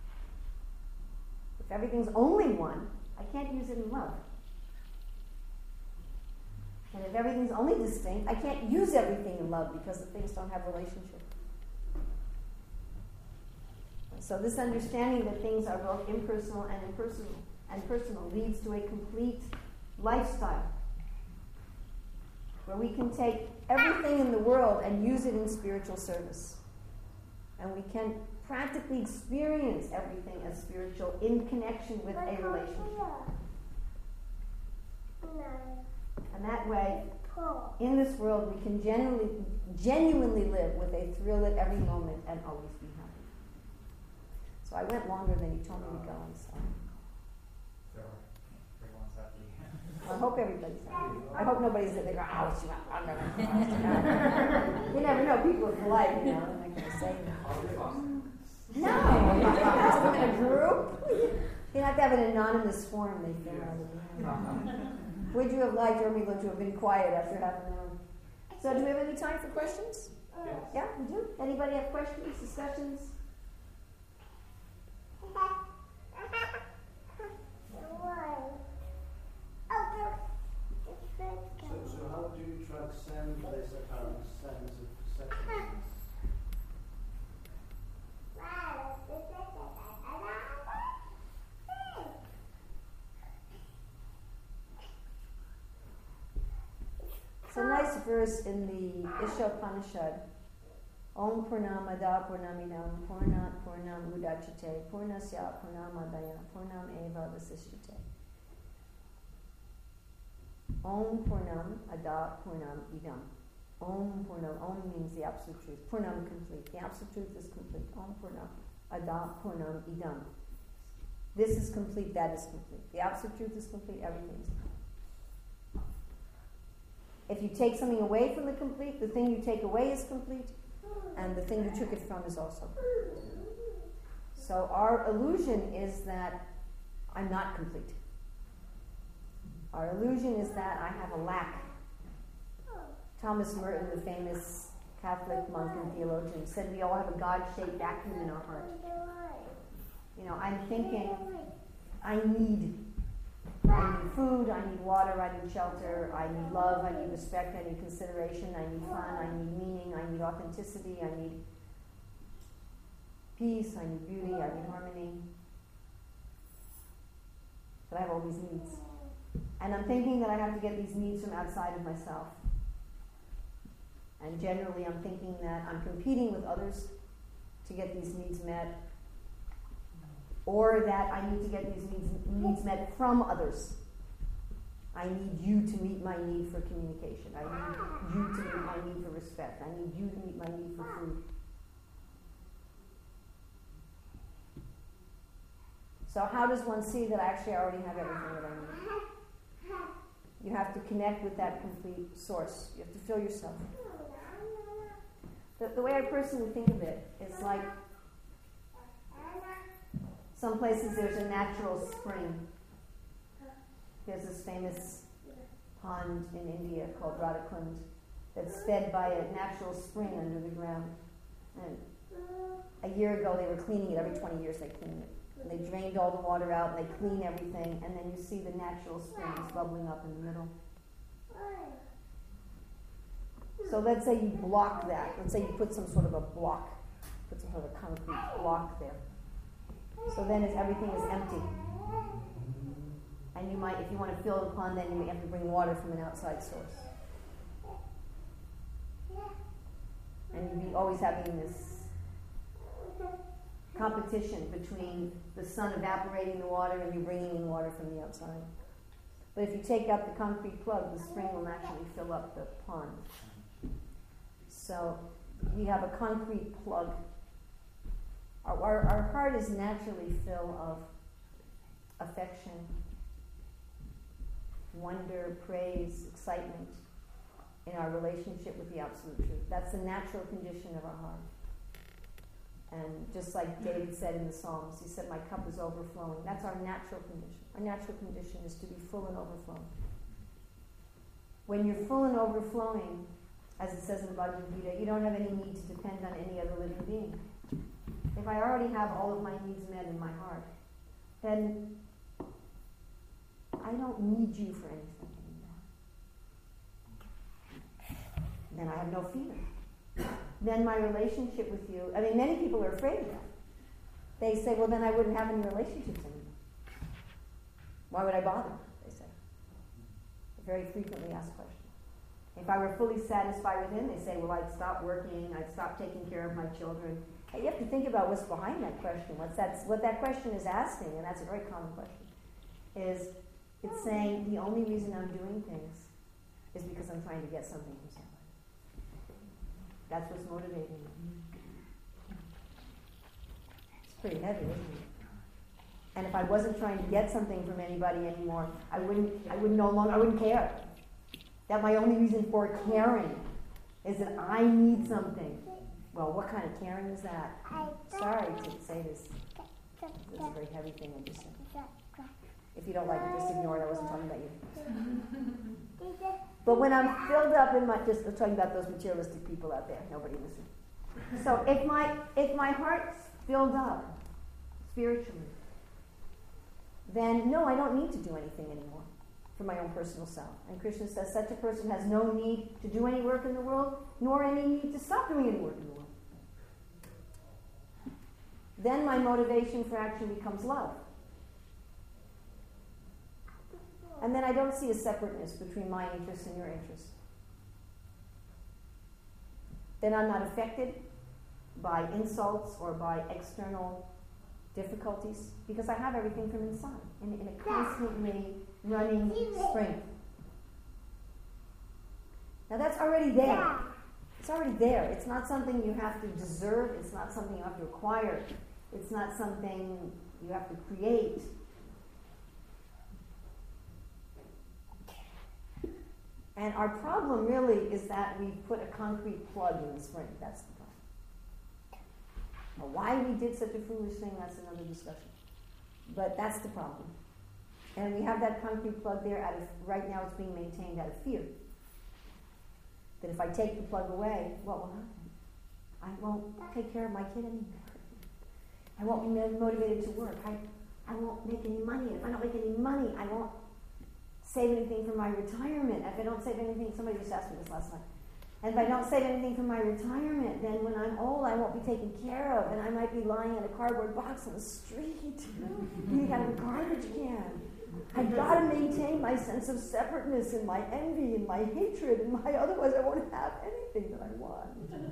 If everything's only one, I can't use it in love. And if everything's only distinct, I can't use everything in love because the things don't have relationship. So this understanding that things are both impersonal and impersonal and personal leads to a complete lifestyle where we can take everything in the world and use it in spiritual service. And we can practically experience everything as spiritual in connection with a relationship. And that way, in this world, we can genuinely, genuinely live with a thrill at every moment and always be happy. So I went longer than you told me to go, I'm sorry. Everyone's happy. I hope everybody's happy. I hope nobody's there. They go, oh, she went longer than you never know. People are polite, you know, and they're going to say that. No, you have to have in a group. You have to have an anonymous form they fill out. Would you have liked Urmila to have been quiet after half an hour? So do we have any time for questions? Yes. Yeah, we do. Anybody have questions, discussions? So, so how do you transcend this apparent sense of perception? It's a nice verse in the Ishopanishad. Om Purnamada Purnamidam Purnat Purnam Udachite Purnasya Purnamadaya Purnam Eva Vasishyate. Om Purnam Ada Purnam Idam. Om Purnam. Om means the absolute truth. Purnam, complete. The absolute truth is complete. Om Purnam Ada Purnam Idam. This is complete, that is complete. The absolute truth is complete, everything is complete. If you take something away from the complete, the thing you take away is complete, and the thing you took it from is also complete. So our illusion is that I'm not complete. Our illusion is that I have a lack. Thomas Merton, the famous Catholic monk and theologian, said we all have a God-shaped vacuum in our heart. You know, I'm thinking, I need I need food, I need water, I need shelter, I need love, I need respect, I need consideration, I need fun, I need meaning, I need authenticity, I need peace, I need beauty, I need harmony. But I have all these needs. And I'm thinking that I have to get these needs from outside of myself. And generally I'm thinking that I'm competing with others to get these needs met, or that I need to get these needs, needs met from others. I need you to meet my need for communication. I need you to meet my need for respect. I need you to meet my need for food. So how does one see that actually I already have everything that I need? You have to connect with that complete source. You have to fill yourself. The, the way I personally think of it, it's like some places there's a natural spring. There's this famous pond in India called Radhakund that's fed by a natural spring under the ground. And a year ago they were cleaning it. Every twenty years they clean it. And they drained all the water out and they clean everything, and then you see the natural springs bubbling up in the middle. So let's say you block that. Let's say you put some sort of a block, put some sort of concrete block there. So then as everything is empty. And you might, if you want to fill the pond, then you may have to bring water from an outside source. And you'd be always having this competition between the sun evaporating the water and you bringing in water from the outside. But if you take out the concrete plug, the spring will naturally fill up the pond. So we have a concrete plug. Our, our, our heart is naturally full of affection, wonder, praise, excitement in our relationship with the Absolute Truth. That's the natural condition of our heart. And just like David said in the Psalms, he said, my cup is overflowing. That's our natural condition. Our natural condition is to be full and overflowing. When you're full and overflowing, as it says in the Bhagavad Gita, you don't have any need to depend on any other living being. If I already have all of my needs met in my heart, then I don't need you for anything anymore. Then I have no fear. Then my relationship with you, I mean, many people are afraid of that. They say, well, then I wouldn't have any relationships anymore. Why would I bother? They say. A very frequently asked question. If I were fully satisfied with him, they say, well, I'd stop working, I'd stop taking care of my children. Hey, you have to think about what's behind that question. What's that, what that question is asking, and that's a very common question, is it's saying the only reason I'm doing things is because I'm trying to get something from somebody. That's what's motivating me. It's pretty heavy, isn't it? And if I wasn't trying to get something from anybody anymore, I wouldn't I wouldn't no longer I wouldn't care. That my only reason for caring is that I need something. Well, what kind of caring is that? Sorry to say this. This is a very heavy thing I just said. If you don't like it, just ignore it. I wasn't talking about you. But when I'm filled up in my, just I'm talking about those materialistic people out there, nobody listen. So if my if my heart's filled up spiritually, then no, I don't need to do anything anymore for my own personal self. And Krishna says such a person has no need to do any work in the world, nor any need to stop doing any work in the world. Then my motivation for action becomes love. And then I don't see a separateness between my interests and your interests. Then I'm not affected by insults or by external difficulties because I have everything from inside in, in a constantly running spring. Now that's already there. It's already there. It's not something you have to deserve. It's not something you have to acquire. It's not something you have to create. And our problem really is that we put a concrete plug in the spring. That's the problem. Now, why we did such a foolish thing, that's another discussion. But that's the problem. And we have that concrete plug there out of, right now it's being maintained out of fear. That if I take the plug away, what will happen? I won't take care of my kid anymore. I won't be motivated to work. I, I won't make any money. If I don't make any money, I won't save anything for my retirement. If I don't save anything, somebody just asked me this last night. And if I don't save anything for my retirement, then when I'm old, I won't be taken care of, and I might be lying in a cardboard box on the street, eating out of a garbage can. I've got to maintain my sense of separateness and my envy and my hatred, and my otherwise I won't have anything that I want.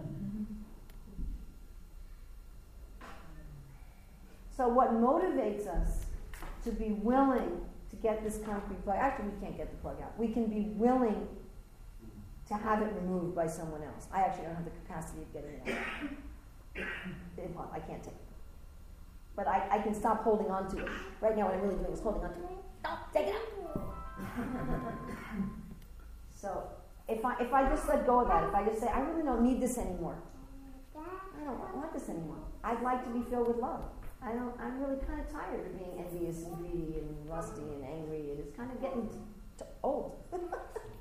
So what motivates us to be willing to get this concrete plug, actually we can't get the plug out, we can be willing to have it removed by someone else. I actually don't have the capacity of getting it out. I can't take it. But I, I can stop holding on to it. Right now what I'm really doing is holding on to it. Don't take it out. So if I if I just let go of that, if I just say, I really don't need this anymore. I don't want this anymore. I'd like to be filled with love. I don't I'm really kind of tired of being envious and greedy and rusty and angry. It is kind of getting t- old.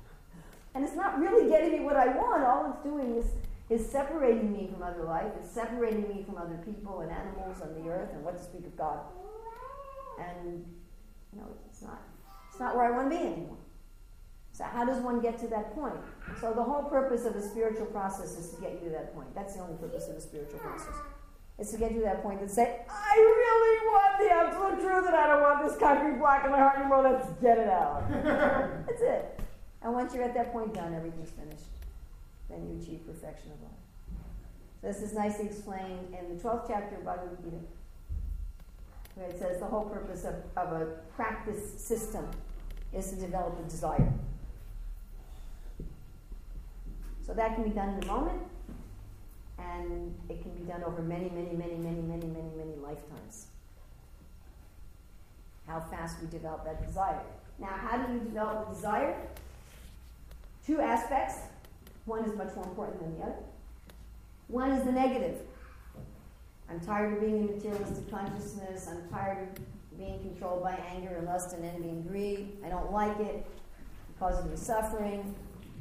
getting me what I want, all it's doing is, is separating me from other life. It's separating me from other people and animals on the earth, and what to speak of God. And, you know, it's not, it's not where I want to be anymore. So how does one get to that point? So the whole purpose of the spiritual process is to get you to that point. That's the only purpose of the spiritual process. It's to get you to that point and say, I really want the absolute truth and I don't want this concrete block in my heart anymore. Let's get it out. That's it. And once you're at that point done, everything's finished. Then you achieve perfection of life. So this is nicely explained in the twelfth chapter of Bhagavad Gita, where it says the whole purpose of, of a practice system is to develop a desire. So that can be done in a moment, and it can be done over many, many, many, many, many, many, many lifetimes. How fast we develop that desire. Now, how do you develop the desire? Two aspects. One is much more important than the other. One is the negative. I'm tired of being in materialistic consciousness. I'm tired of being controlled by anger and lust and envy and greed. I don't like it. It causes me suffering.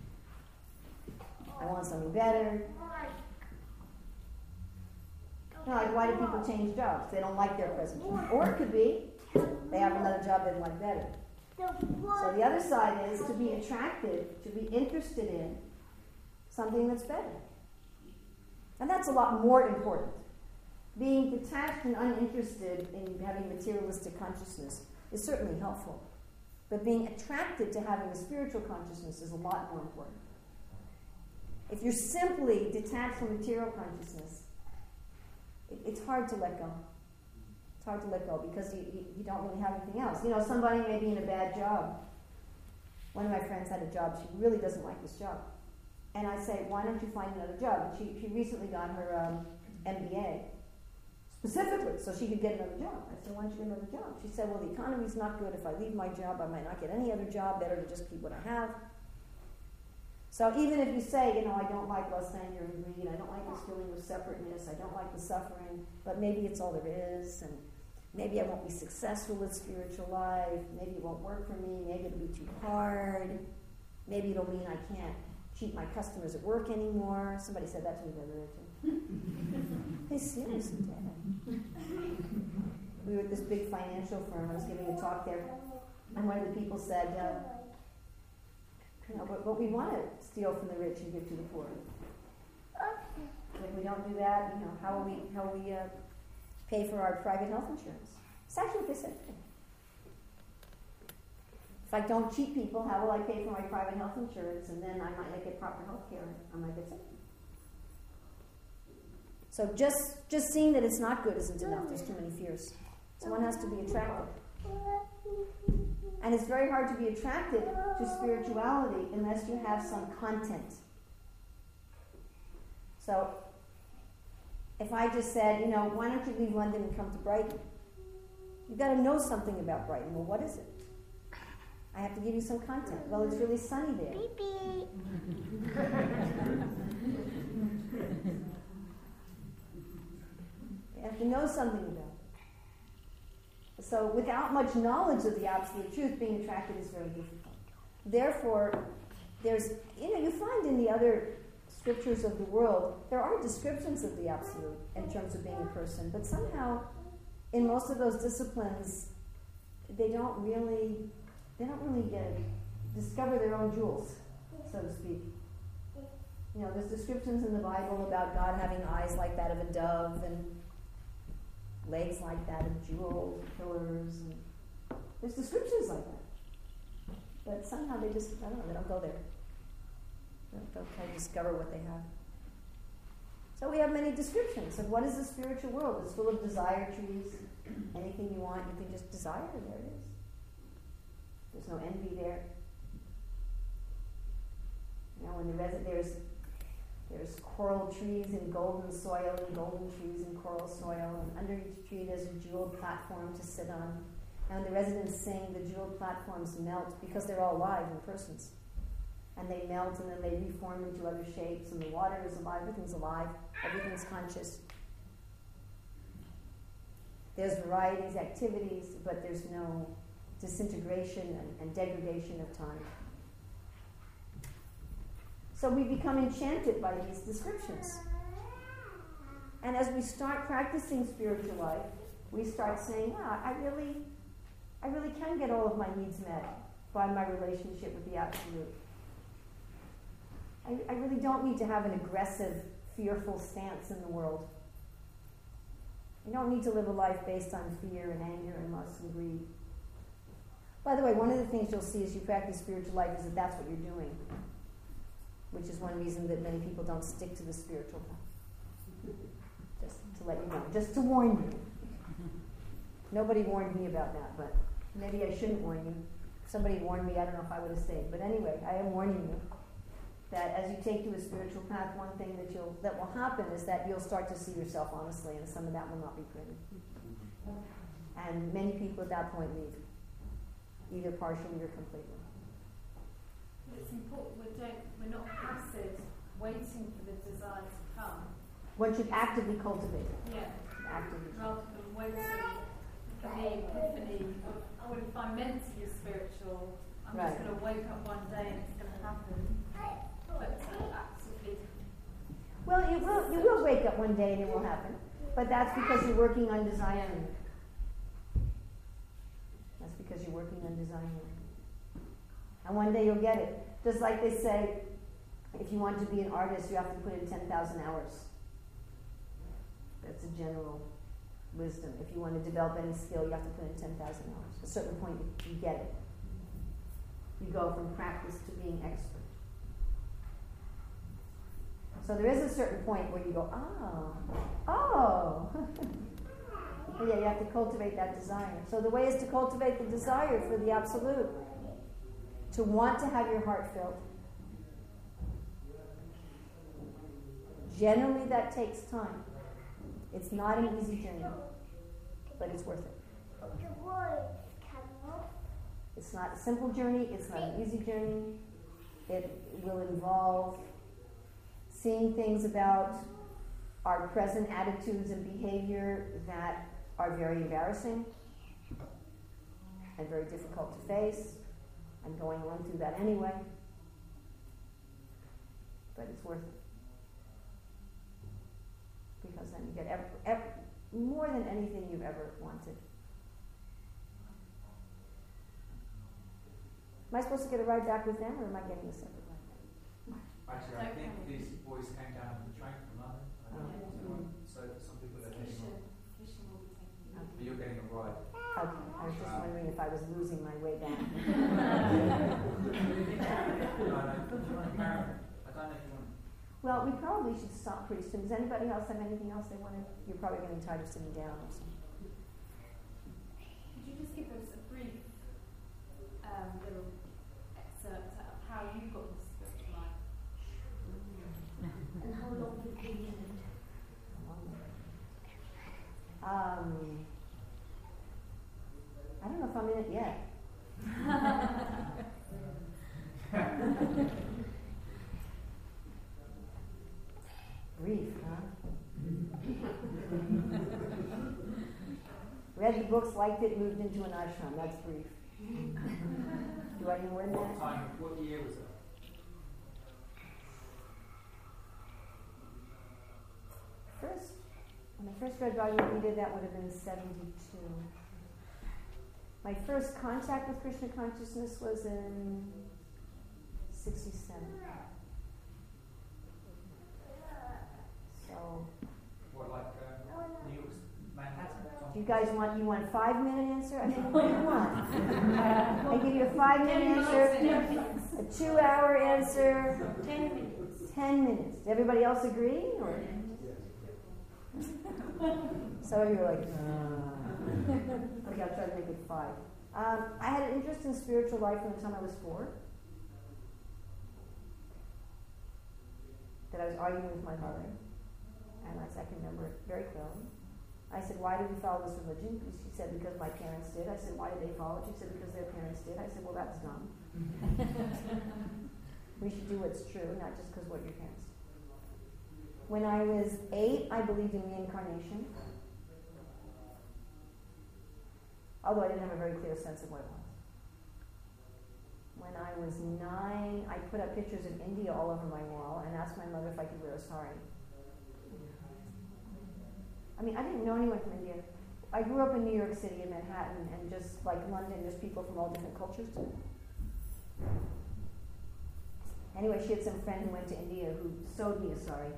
I want something better. You know, like, why do people change jobs? They don't like their present job. Or it could be they have another job they like better. So the other side is to be attracted, to be interested in something that's better. And that's a lot more important. Being detached and uninterested in having materialistic consciousness is certainly helpful. But being attracted to having a spiritual consciousness is a lot more important. If you're simply detached from material consciousness, it, it's hard to let go. It's hard to let go because you, you, you don't really have anything else. You know, somebody may be in a bad job. One of my friends had a job. She really doesn't like this job. And I say, why don't you find another job? And she, she recently got her um, M B A, specifically, so she could get another job. I said, why don't you get another job? She said, well, the economy's not good. If I leave my job, I might not get any other job. Better to just keep what I have. So even if you say, you know, I don't like lust, anger, and greed, I don't like this feeling of separateness, I don't like the suffering, but maybe it's all there is, and maybe I won't be successful with spiritual life, maybe it won't work for me, maybe it'll be too hard, maybe it'll mean I can't cheat my customers at work anymore. Somebody said that to me the other day too. Hey, seriously, Dad. We were at this big financial firm, I was giving a talk there, and one of the people said, uh, you know, but, but we want to steal from the rich and give to the poor. If we don't do that, you know, how will we how will we uh, pay for our private health insurance? It's actually what they said. If I don't cheat people, how will I pay for my private health insurance? And then I might not get proper health care. I might get sick. So just just seeing that it's not good isn't enough. There's too many fears. So one has to be attracted. And it's very hard to be attracted to spirituality unless you have some content. So, if I just said, you know, why don't you leave London and come to Brighton? You've got to know something about Brighton. Well, what is it? I have to give you some content. Well, it's really sunny there. You have to know something about it. So without much knowledge of the absolute truth, being attracted is very difficult. Therefore, there's, you know, you find in the other scriptures of the world, there are descriptions of the absolute in terms of being a person, but somehow in most of those disciplines, they don't really, they don't really uh, discover their own jewels, so to speak. You know, there's descriptions in the Bible about God having eyes like that of a dove and legs like that of jewels, pillars, and there's descriptions like that. But somehow they just, I don't know, they don't go there. They don't, don't try to discover what they have. So we have many descriptions of what is the spiritual world. It's full of desire trees. Anything you want, you can just desire, and there it is. There's no envy there. You know, in the res- there's There's coral trees in golden soil and golden trees in coral soil. And under each tree there's a jeweled platform to sit on. And the residents sing, the jeweled platforms melt because they're all alive in persons. And they melt and then they reform into other shapes. And the water is alive, everything's alive, everything's conscious. There's varieties, activities, but there's no disintegration and, and degradation of time. So we become enchanted by these descriptions. And as we start practicing spiritual life, we start saying, wow, I really, I really can get all of my needs met by my relationship with the Absolute. I, I really don't need to have an aggressive, fearful stance in the world. I don't need to live a life based on fear and anger and lust and greed. By the way, one of the things you'll see as you practice spiritual life is that that's what you're doing, which is one reason that many people don't stick to the spiritual path. Just to let you know, just to warn you. Nobody warned me about that, but maybe I shouldn't warn you. If somebody warned me, I don't know if I would have stayed. But anyway, I am warning you that as you take to a spiritual path, one thing that you'll that will happen is that you'll start to see yourself honestly, and some of that will not be pretty. And many people at that point leave, either partially or completely. It's important we don't, we're not passive, waiting for the desire to come. One should actively cultivate it. Yeah. Actively. Rather than waiting for the epiphany of, oh, if I'm meant to be spiritual, I'm Right. just going to wake up one day and it's going to happen. But uh, actively. Well, you will you will wake up one day and it will happen, but that's because you're working on desiring it. That's because you're working on desiring it. And one day you'll get it. Just like they say, if you want to be an artist, you have to put in ten thousand hours. That's a general wisdom. If you want to develop any skill, you have to put in ten thousand hours. At a certain point, you, you get it. You go from practice to being expert. So there is a certain point where you go, oh, oh. But yeah, you have to cultivate that desire. So the way is to cultivate the desire for the Absolute. To want to have your heart filled. Generally that takes time. It's not an easy journey, but it's worth it. It's not a simple journey, it's not an easy journey. It will involve seeing things about our present attitudes and behavior that are very embarrassing and very difficult to face. I'm going on through that anyway. But it's worth it. Because then you get ever, ever, more than anything you've ever wanted. Am I supposed to get a ride back with them, or am I getting a separate ride? Actually, I think these boys came down on the train from London. I don't know. So some people are heading on. But you're getting a ride. Okay, I was just wondering if I was losing my way back. No, no. Do you want to carry on? I don't know if you want to. Well, we probably should stop pretty soon. Does anybody else have anything else they want to? You're probably getting tired of sitting down or something. Could you just give us a brief um, little excerpt of how you got into spiritual life? And how long you've been in it? Um, I don't know if I'm in it yet. Brief, huh? Read the books, liked it, moved into an ashram. That's brief. Do I need more than What that? time, what year was it? First, when I first read Bhagavad Gita, that would have been seventy-two. My first contact with Krishna consciousness was in sixty-seven. So, What, like uh, New York, Manhattan? do you guys want you want a five minute answer? I mean, what do you want? I give you a five minute answer, a two hour answer, Ten minutes. ten minutes. Does everybody else agree? Or? So you're like, uh. Okay, I'll try to make it five. Um, I had an interest in spiritual life from the time I was four. That I was arguing with my mother, and I, I can remember it very clearly. I said, why do we follow this religion? She said, because my parents did. I said, why did they follow it? She said, because their parents did. I said, well, that's dumb. We should do what's true, not just because what your parents did. When I was eight, I believed in reincarnation. Although I didn't have a very clear sense of what it was. When I was nine, I put up pictures of India all over my wall and asked my mother if I could wear a sari. I mean, I didn't know anyone from India. I grew up in New York City, in Manhattan, and just like London, there's people from all different cultures too. Anyway, she had some friend who went to India who sewed me a sari.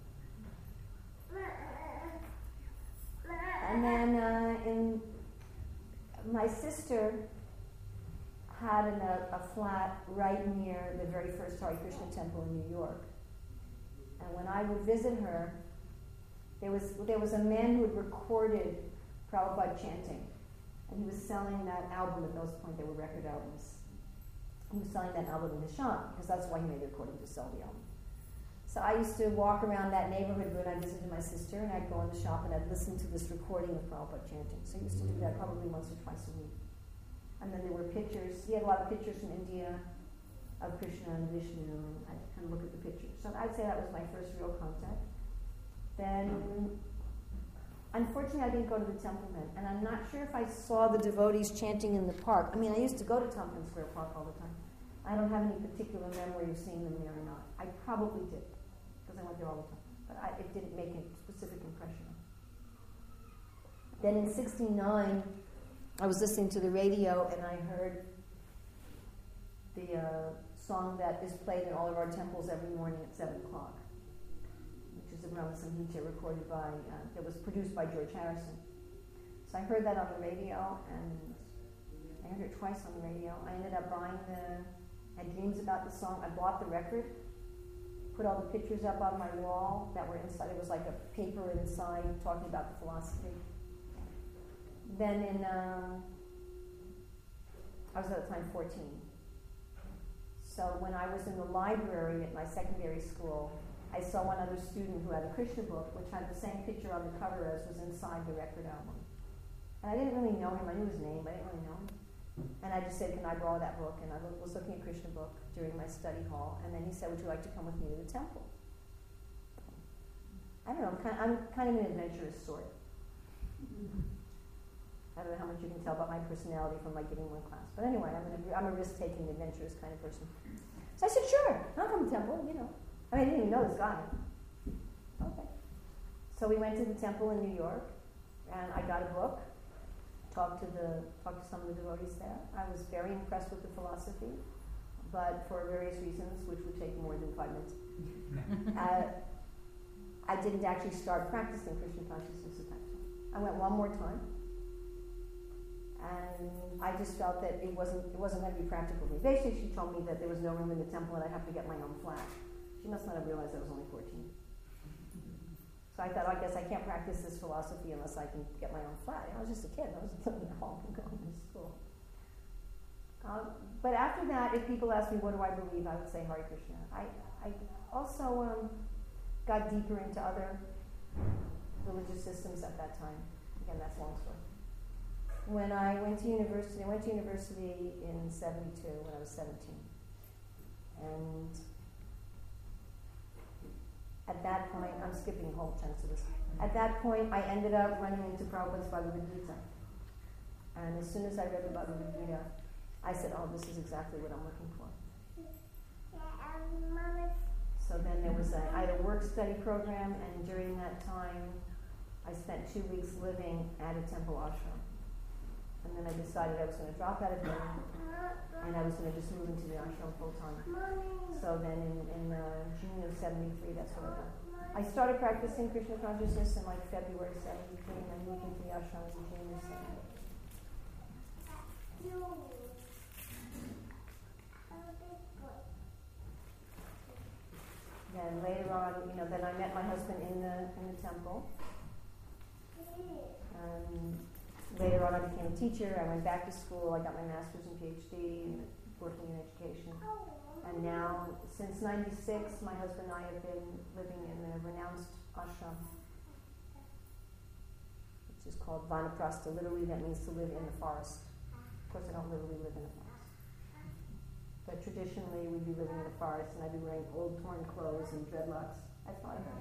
And then uh, in my sister had an, a, a flat right near the very first Hare Krishna temple in New York. And when I would visit her, there was there was a man who had recorded Prabhupada chanting, and he was selling that album. At those point, they were record albums. He was selling that album in his shop because that's why he made the recording, to sell the album. So I used to walk around that neighborhood when I visited my sister, and I'd go in the shop and I'd listen to this recording of Prabhupada chanting. So I used to do that probably once or twice a week. And then there were pictures. He had a lot of pictures from India of Krishna and Vishnu, and I'd kind of look at the pictures. So I'd say that was my first real contact. Then, unfortunately, I didn't go to the temple then, and I'm not sure if I saw the devotees chanting in the park. I mean, I used to go to Tompkins Square Park all the time. I don't have any particular memory of seeing them there or not. I probably did, because I went there all the time, but I, it didn't make a specific impression. Then in sixty-nine, I was listening to the radio, and I heard the uh, song that is played in all of our temples every morning at seven o'clock. Which is the Brahma Samhita, recorded by, uh, that was produced by George Harrison. So I heard that on the radio, and I heard it twice on the radio. I ended up buying the, had dreams about the song. I bought the record, put all the pictures up on my wall that were inside. It was like a paper inside talking about the philosophy. Then in, um, I was at the time fourteen. So when I was in the library at my secondary school, I saw one other student who had a Krishna book, which had the same picture on the cover as was inside the record album. And I didn't really know him. I knew his name, but I didn't really know him. And I just said, can I borrow that book? And I was looking at Krishna book during my study hall. And then he said, would you like to come with me to the temple? I don't know. I'm kind of, I'm kind of an adventurous sort. I don't know how much you can tell about my personality from like giving one class. But anyway, I'm, an, I'm a risk-taking, adventurous kind of person. So I said, sure, I'll come to the temple, you know. I mean, I didn't even know this guy. Okay. So we went to the temple in New York, and I got a book, talked to the talked to some of the devotees there. I was very impressed with the philosophy, but for various reasons, which would take more than five minutes, uh, I didn't actually start practicing Krishna consciousness at that time. I went one more time, and I just felt that it wasn't it wasn't going to be practical for me. Basically, she told me that there was no room in the temple and I'd have to get my own flat. She must not have realized I was only fourteen. So I thought, I guess I can't practice this philosophy unless I can get my own flat. I was just a kid. I was living at home and going to school. Um, but after that, if people ask me, what do I believe, I would say Hare Krishna. I, I also um, got deeper into other religious systems at that time. Again, that's a long story. When I went to university, I went to university in seventy-two when I was seventeen. And at that point, I'm skipping whole chunks of this. At that point, I ended up running into Prabhupada's Bhagavad Gita. And as soon as I read the Bhagavad Gita, I said, oh, this is exactly what I'm looking for. So then there was a, I had a work-study program, and during that time, I spent two weeks living at a temple ashram. And then I decided I was going to drop out of there, and I was going to just move into the ashram full time. So then in, in uh, June of seventy-three, that's what I did. I started practicing Krishna consciousness in like February seventy-three, and I moved into the ashram in June of seventy-three. Then later on, you know, then I met my husband in the in the temple. Um, Later on, I became a teacher. I went back to school. I got my master's and PhD, working in education. And now, since ninety-six, my husband and I have been living in the renounced ashram, which is called Vanaprastha. Literally, that means to live in the forest. Of course, I don't literally live in the forest. But traditionally, we'd be living in the forest, and I'd be wearing old, torn clothes and dreadlocks. I thought of that.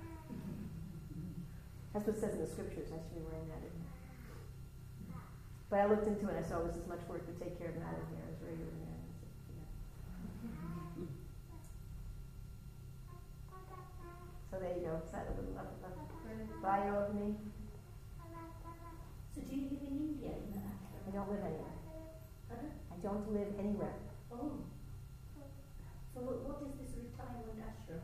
That's what it says in the scriptures. I should be wearing that in here. But I looked into it and I saw it was as much work to take care of matted hair as regular hair. Bye, Albany. So do you live in India in that ashram? I don't live anywhere. Pardon? I don't live anywhere. Oh. So what what is this retirement ashram?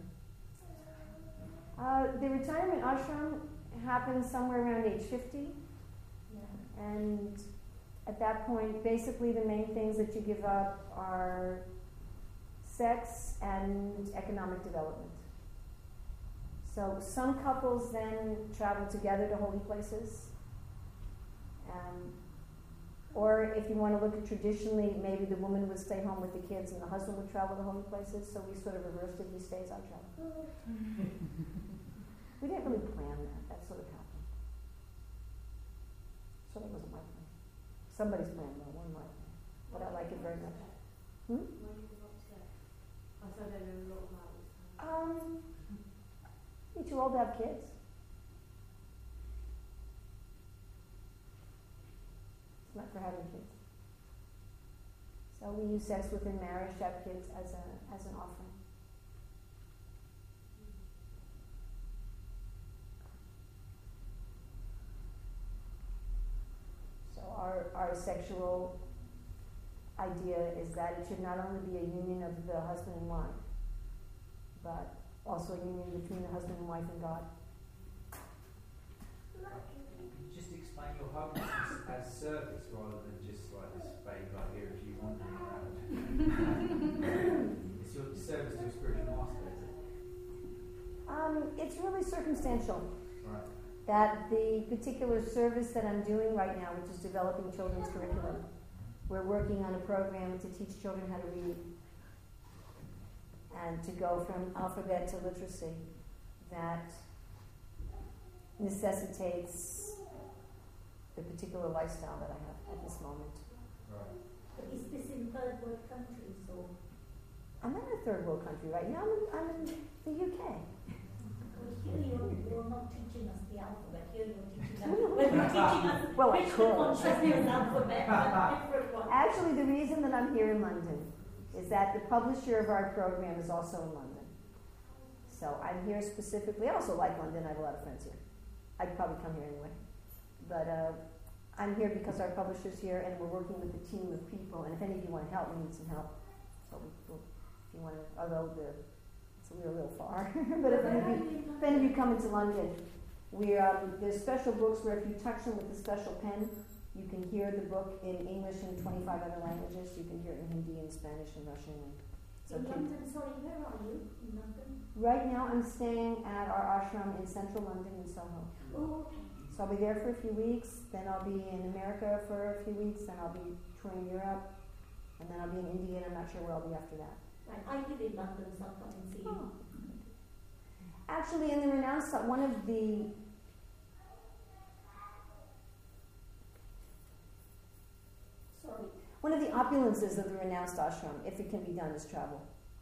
Uh, the retirement ashram happens somewhere around age fifty. Yeah. And at that point, basically the main things that you give up are sex and economic development. So some couples then travel together to holy places. Um, or if you want to look at traditionally, maybe the woman would stay home with the kids and the husband would travel to holy places. So we sort of reversed it. He stays, I travel. We didn't really plan that. That sort of happened. So that wasn't my plan. Somebody's plan, though, one my plan. But I like it very much. Hmm? Why did you want to go? I said I know a lot about this. Um, you're too old to have kids. It's not for having kids. So we use sex within marriage to have kids as a as an offering. So our our sexual idea is that it should not only be a union of the husband and wife, but also a union between the husband and wife and God. Just explain your home as, as service rather than just like this vague idea if you want them around. It's your service to a spiritual master, is it? Um, it's really circumstantial. Right. That the particular service that I'm doing right now, which is developing children's curriculum, we're working on a program to teach children how to read and to go from alphabet to literacy that necessitates the particular lifestyle that I have at this moment. Right. But is this in third world countries or? I'm not in a third world country right now. I'm in, I'm in the U K. Well, here you're, you're not teaching us the alphabet. Here you're teaching us. Well, you're teaching us Well, I Krishna could. consciousness alphabet, but different one. Actually, the reason that I'm here in London is that the publisher of our program is also in London. So I'm here specifically. I also like London. I have a lot of friends here. I'd probably come here anyway. But uh, I'm here because our publisher's here and we're working with a team of people. And if any of you want to help, we need some help. So we, we'll, if you want to, although the, it's a little, little far. But if any, of you, if any of you come into London, we um, there's special books where if you touch them with a special pen, you can hear the book in English and twenty-five other languages. You can hear it in Hindi and Spanish and Russian. And so In can, London, sorry, where are you? In London? right now I'm staying at our ashram in central London in Soho. Oh, okay. So I'll be there for a few weeks, then I'll be in America for a few weeks, then I'll be touring Europe, and then I'll be in India, and I'm not sure where I'll be after that. Right, I live in London, so I'll come and see you. Oh. Actually, in the renounced, one of the Sorry. one of the opulences of the renounced ashram, if it can be done, is travel.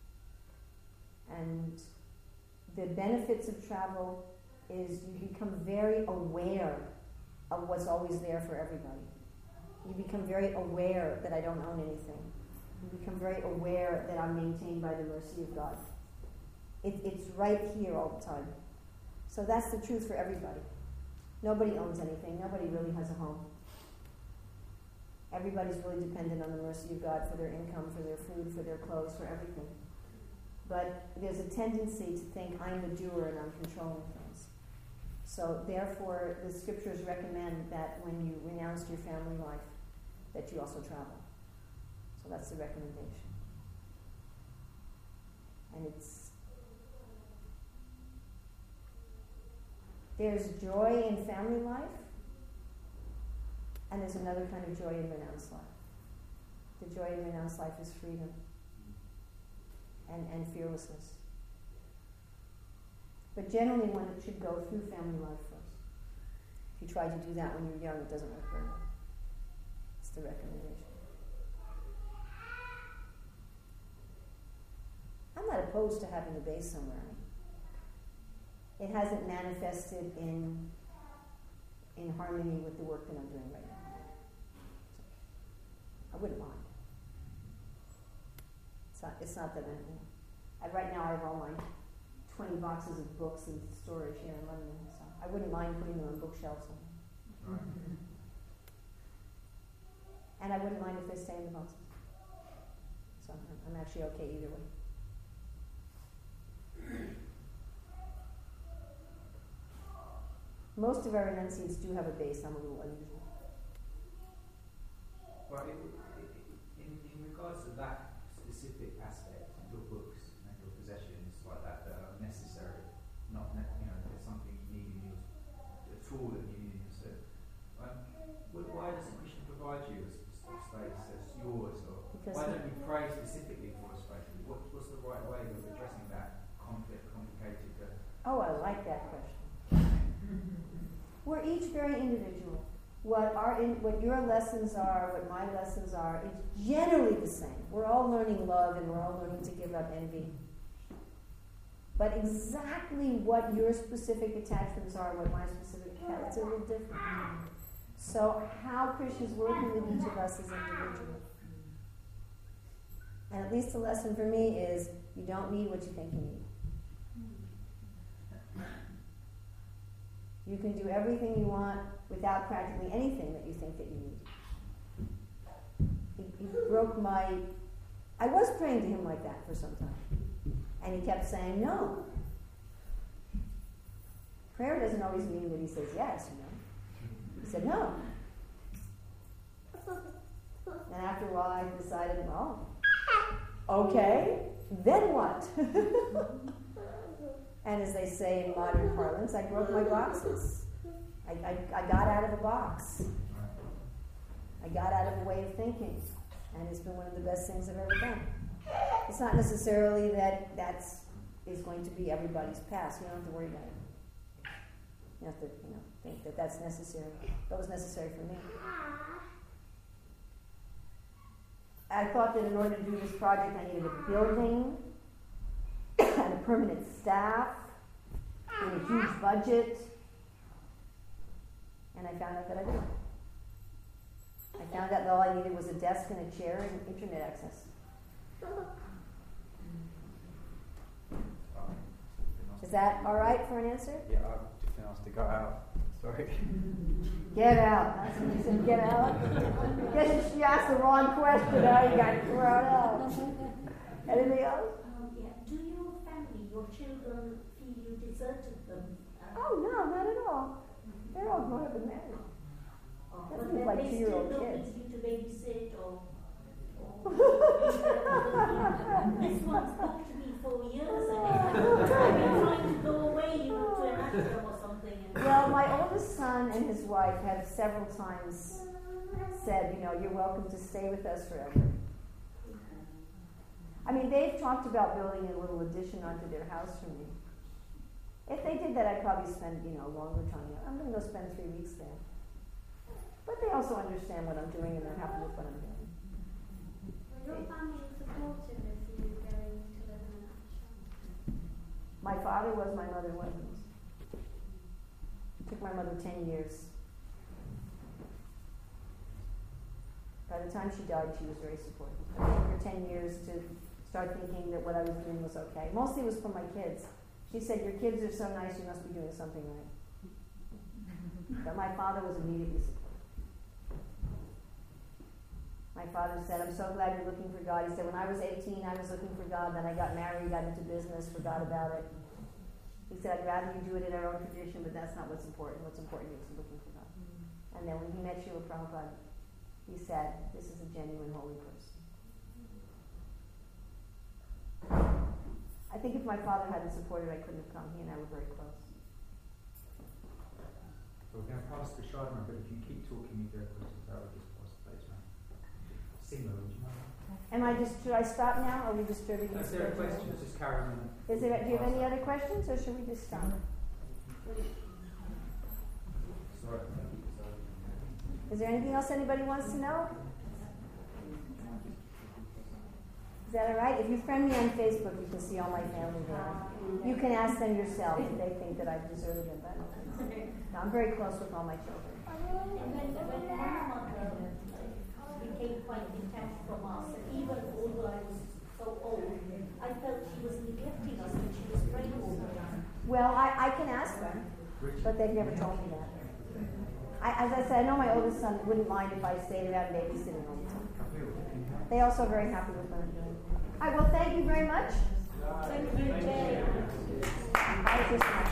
And the benefits of travel is you become very aware of what's always there for everybody. You become very aware that I don't own anything. You become very aware that I'm maintained by the mercy of God. It, it's right here all the time. So that's the truth for everybody. Nobody owns anything. Nobody really has a home. Everybody's really dependent on the mercy of God for their income, for their food, for their clothes, for everything. But there's a tendency to think I'm the doer and I'm controlling things. So therefore, the scriptures recommend that when you renounce your family life, that you also travel. So that's the recommendation. And it's there's joy in family life, and there's another kind of joy in renounced life. The joy in renounced life is freedom and, and fearlessness. But generally one should go through family life first. If you try to do that when you're young, it doesn't work very well. It's the recommendation. I'm not opposed to having a base somewhere. It hasn't manifested in in harmony with the work that I'm doing right now. So, I wouldn't mind. It's not, it's not that I'm, you know, I, right now I have all my twenty boxes of books in storage here in London, so I wouldn't mind putting them on bookshelves somewhere. Right. And I wouldn't mind if they stay in the boxes. So I'm, I'm actually okay either way. Most of our enunciates do have a base. I'm a little unusual. Well, it, it, in, in regards to that specific aspect, your books and your possessions like that that are necessary, not ne- you know, there's something you need in your, a tool that you need in your suit. Um, wh- why doesn't Krishna provide you a s- a space that's yours, or Because why he- don't we pray specifically for a space? What, what's the right way of addressing that conflict, complicated? Uh, Oh, I like that question. We're each very individual. What our in, what your lessons are, what my lessons are, it's generally the same. We're all learning love and we're all learning to give up envy. But exactly what your specific attachments are, what my specific attachments, it's a little different. So how Krishna's working with each of us is individual. And at least the lesson for me is you don't need what you think you need. You can do everything you want without practically anything that you think that you need. He, he broke my... I was praying to him like that for some time. And he kept saying no. Prayer doesn't always mean that he says yes, you know. He said no. And after a while I decided, well, okay, then what? And as they say in modern parlance, I broke my boxes. I, I, I got out of a box. I got out of a way of thinking. And it's been one of the best things I've ever done. It's not necessarily that that's is going to be everybody's past. You don't have to worry about it. You have to, you know, think that that's necessary. That was necessary for me. I thought that in order to do this project, I needed a building and a permanent staff and a huge budget. And I found out that I didn't. I found out that all I needed was a desk and a chair and internet access. Is that all right for an answer? Yeah, I've just been asked to go out. Sorry. Get out. That's what you said, get out. Guess you asked the wrong question. Now you got thrown out. Anything else? Um, yeah. Do your family, your children, feel you deserted them? Uh, Oh, no, not at all. They're all grown up and married. or That but seems they like they still two-year-old don't kids. need you to babysit or... or this one spoke to me for years and I've been trying to go away, you know, to an ashram or something. And Well, my oldest son and his wife have several times said, you know, you're welcome to stay with us forever. I mean, they've talked about building a little addition onto their house for me. If they did that, I'd probably spend, you know, longer time there. I'm going to go spend three weeks there. But they also understand what I'm doing and they're happy with what I'm doing. Were your family supportive of you going to live in an ashram? My father was, my mother wasn't. It took my mother ten years. By the time she died, she was very supportive. It took her ten years to start thinking that what I was doing was okay. Mostly it was for my kids. She said, your kids are so nice, you must be doing something right. But my father was immediately supportive. My father said, I'm so glad you're looking for God. He said, when I was eighteen, I was looking for God. Then I got married, got into business, forgot about it. He said, I'd rather you do it in our own tradition, but that's not what's important. What's important is looking for God. Mm. And then when he met Srila Prabhupada, he said, this is a genuine holy person. I think if my father hadn't supported, I couldn't have come. He and I were very close. So we're going to pass the Shardman, but if you keep talking, you go questions, that will just pass the place, man. Sima, would you mind? Am I just, should I stop now? Or are we disturbing No, this? if there are questions, just carry on. Is there, do you have any other questions, or should we just stop? Sorry. Is there anything else anybody wants to know? Is that all right? If you friend me on Facebook, you can see all my family there. You can ask them yourself if they think that I've deserted them. But I don't think so. No, I'm very close with all my children. And when, when my mother became quite detached from us, and even although I was so old, I felt she was neglecting us when she was praying over Well, I, I can ask them, but they've never told me that. I, as I said, I know my oldest son wouldn't mind if I stayed around babysitting all the time. They also are very happy with what I'm doing. All right, well, thank you very much. Thank you, Jay. Bye, Krishna.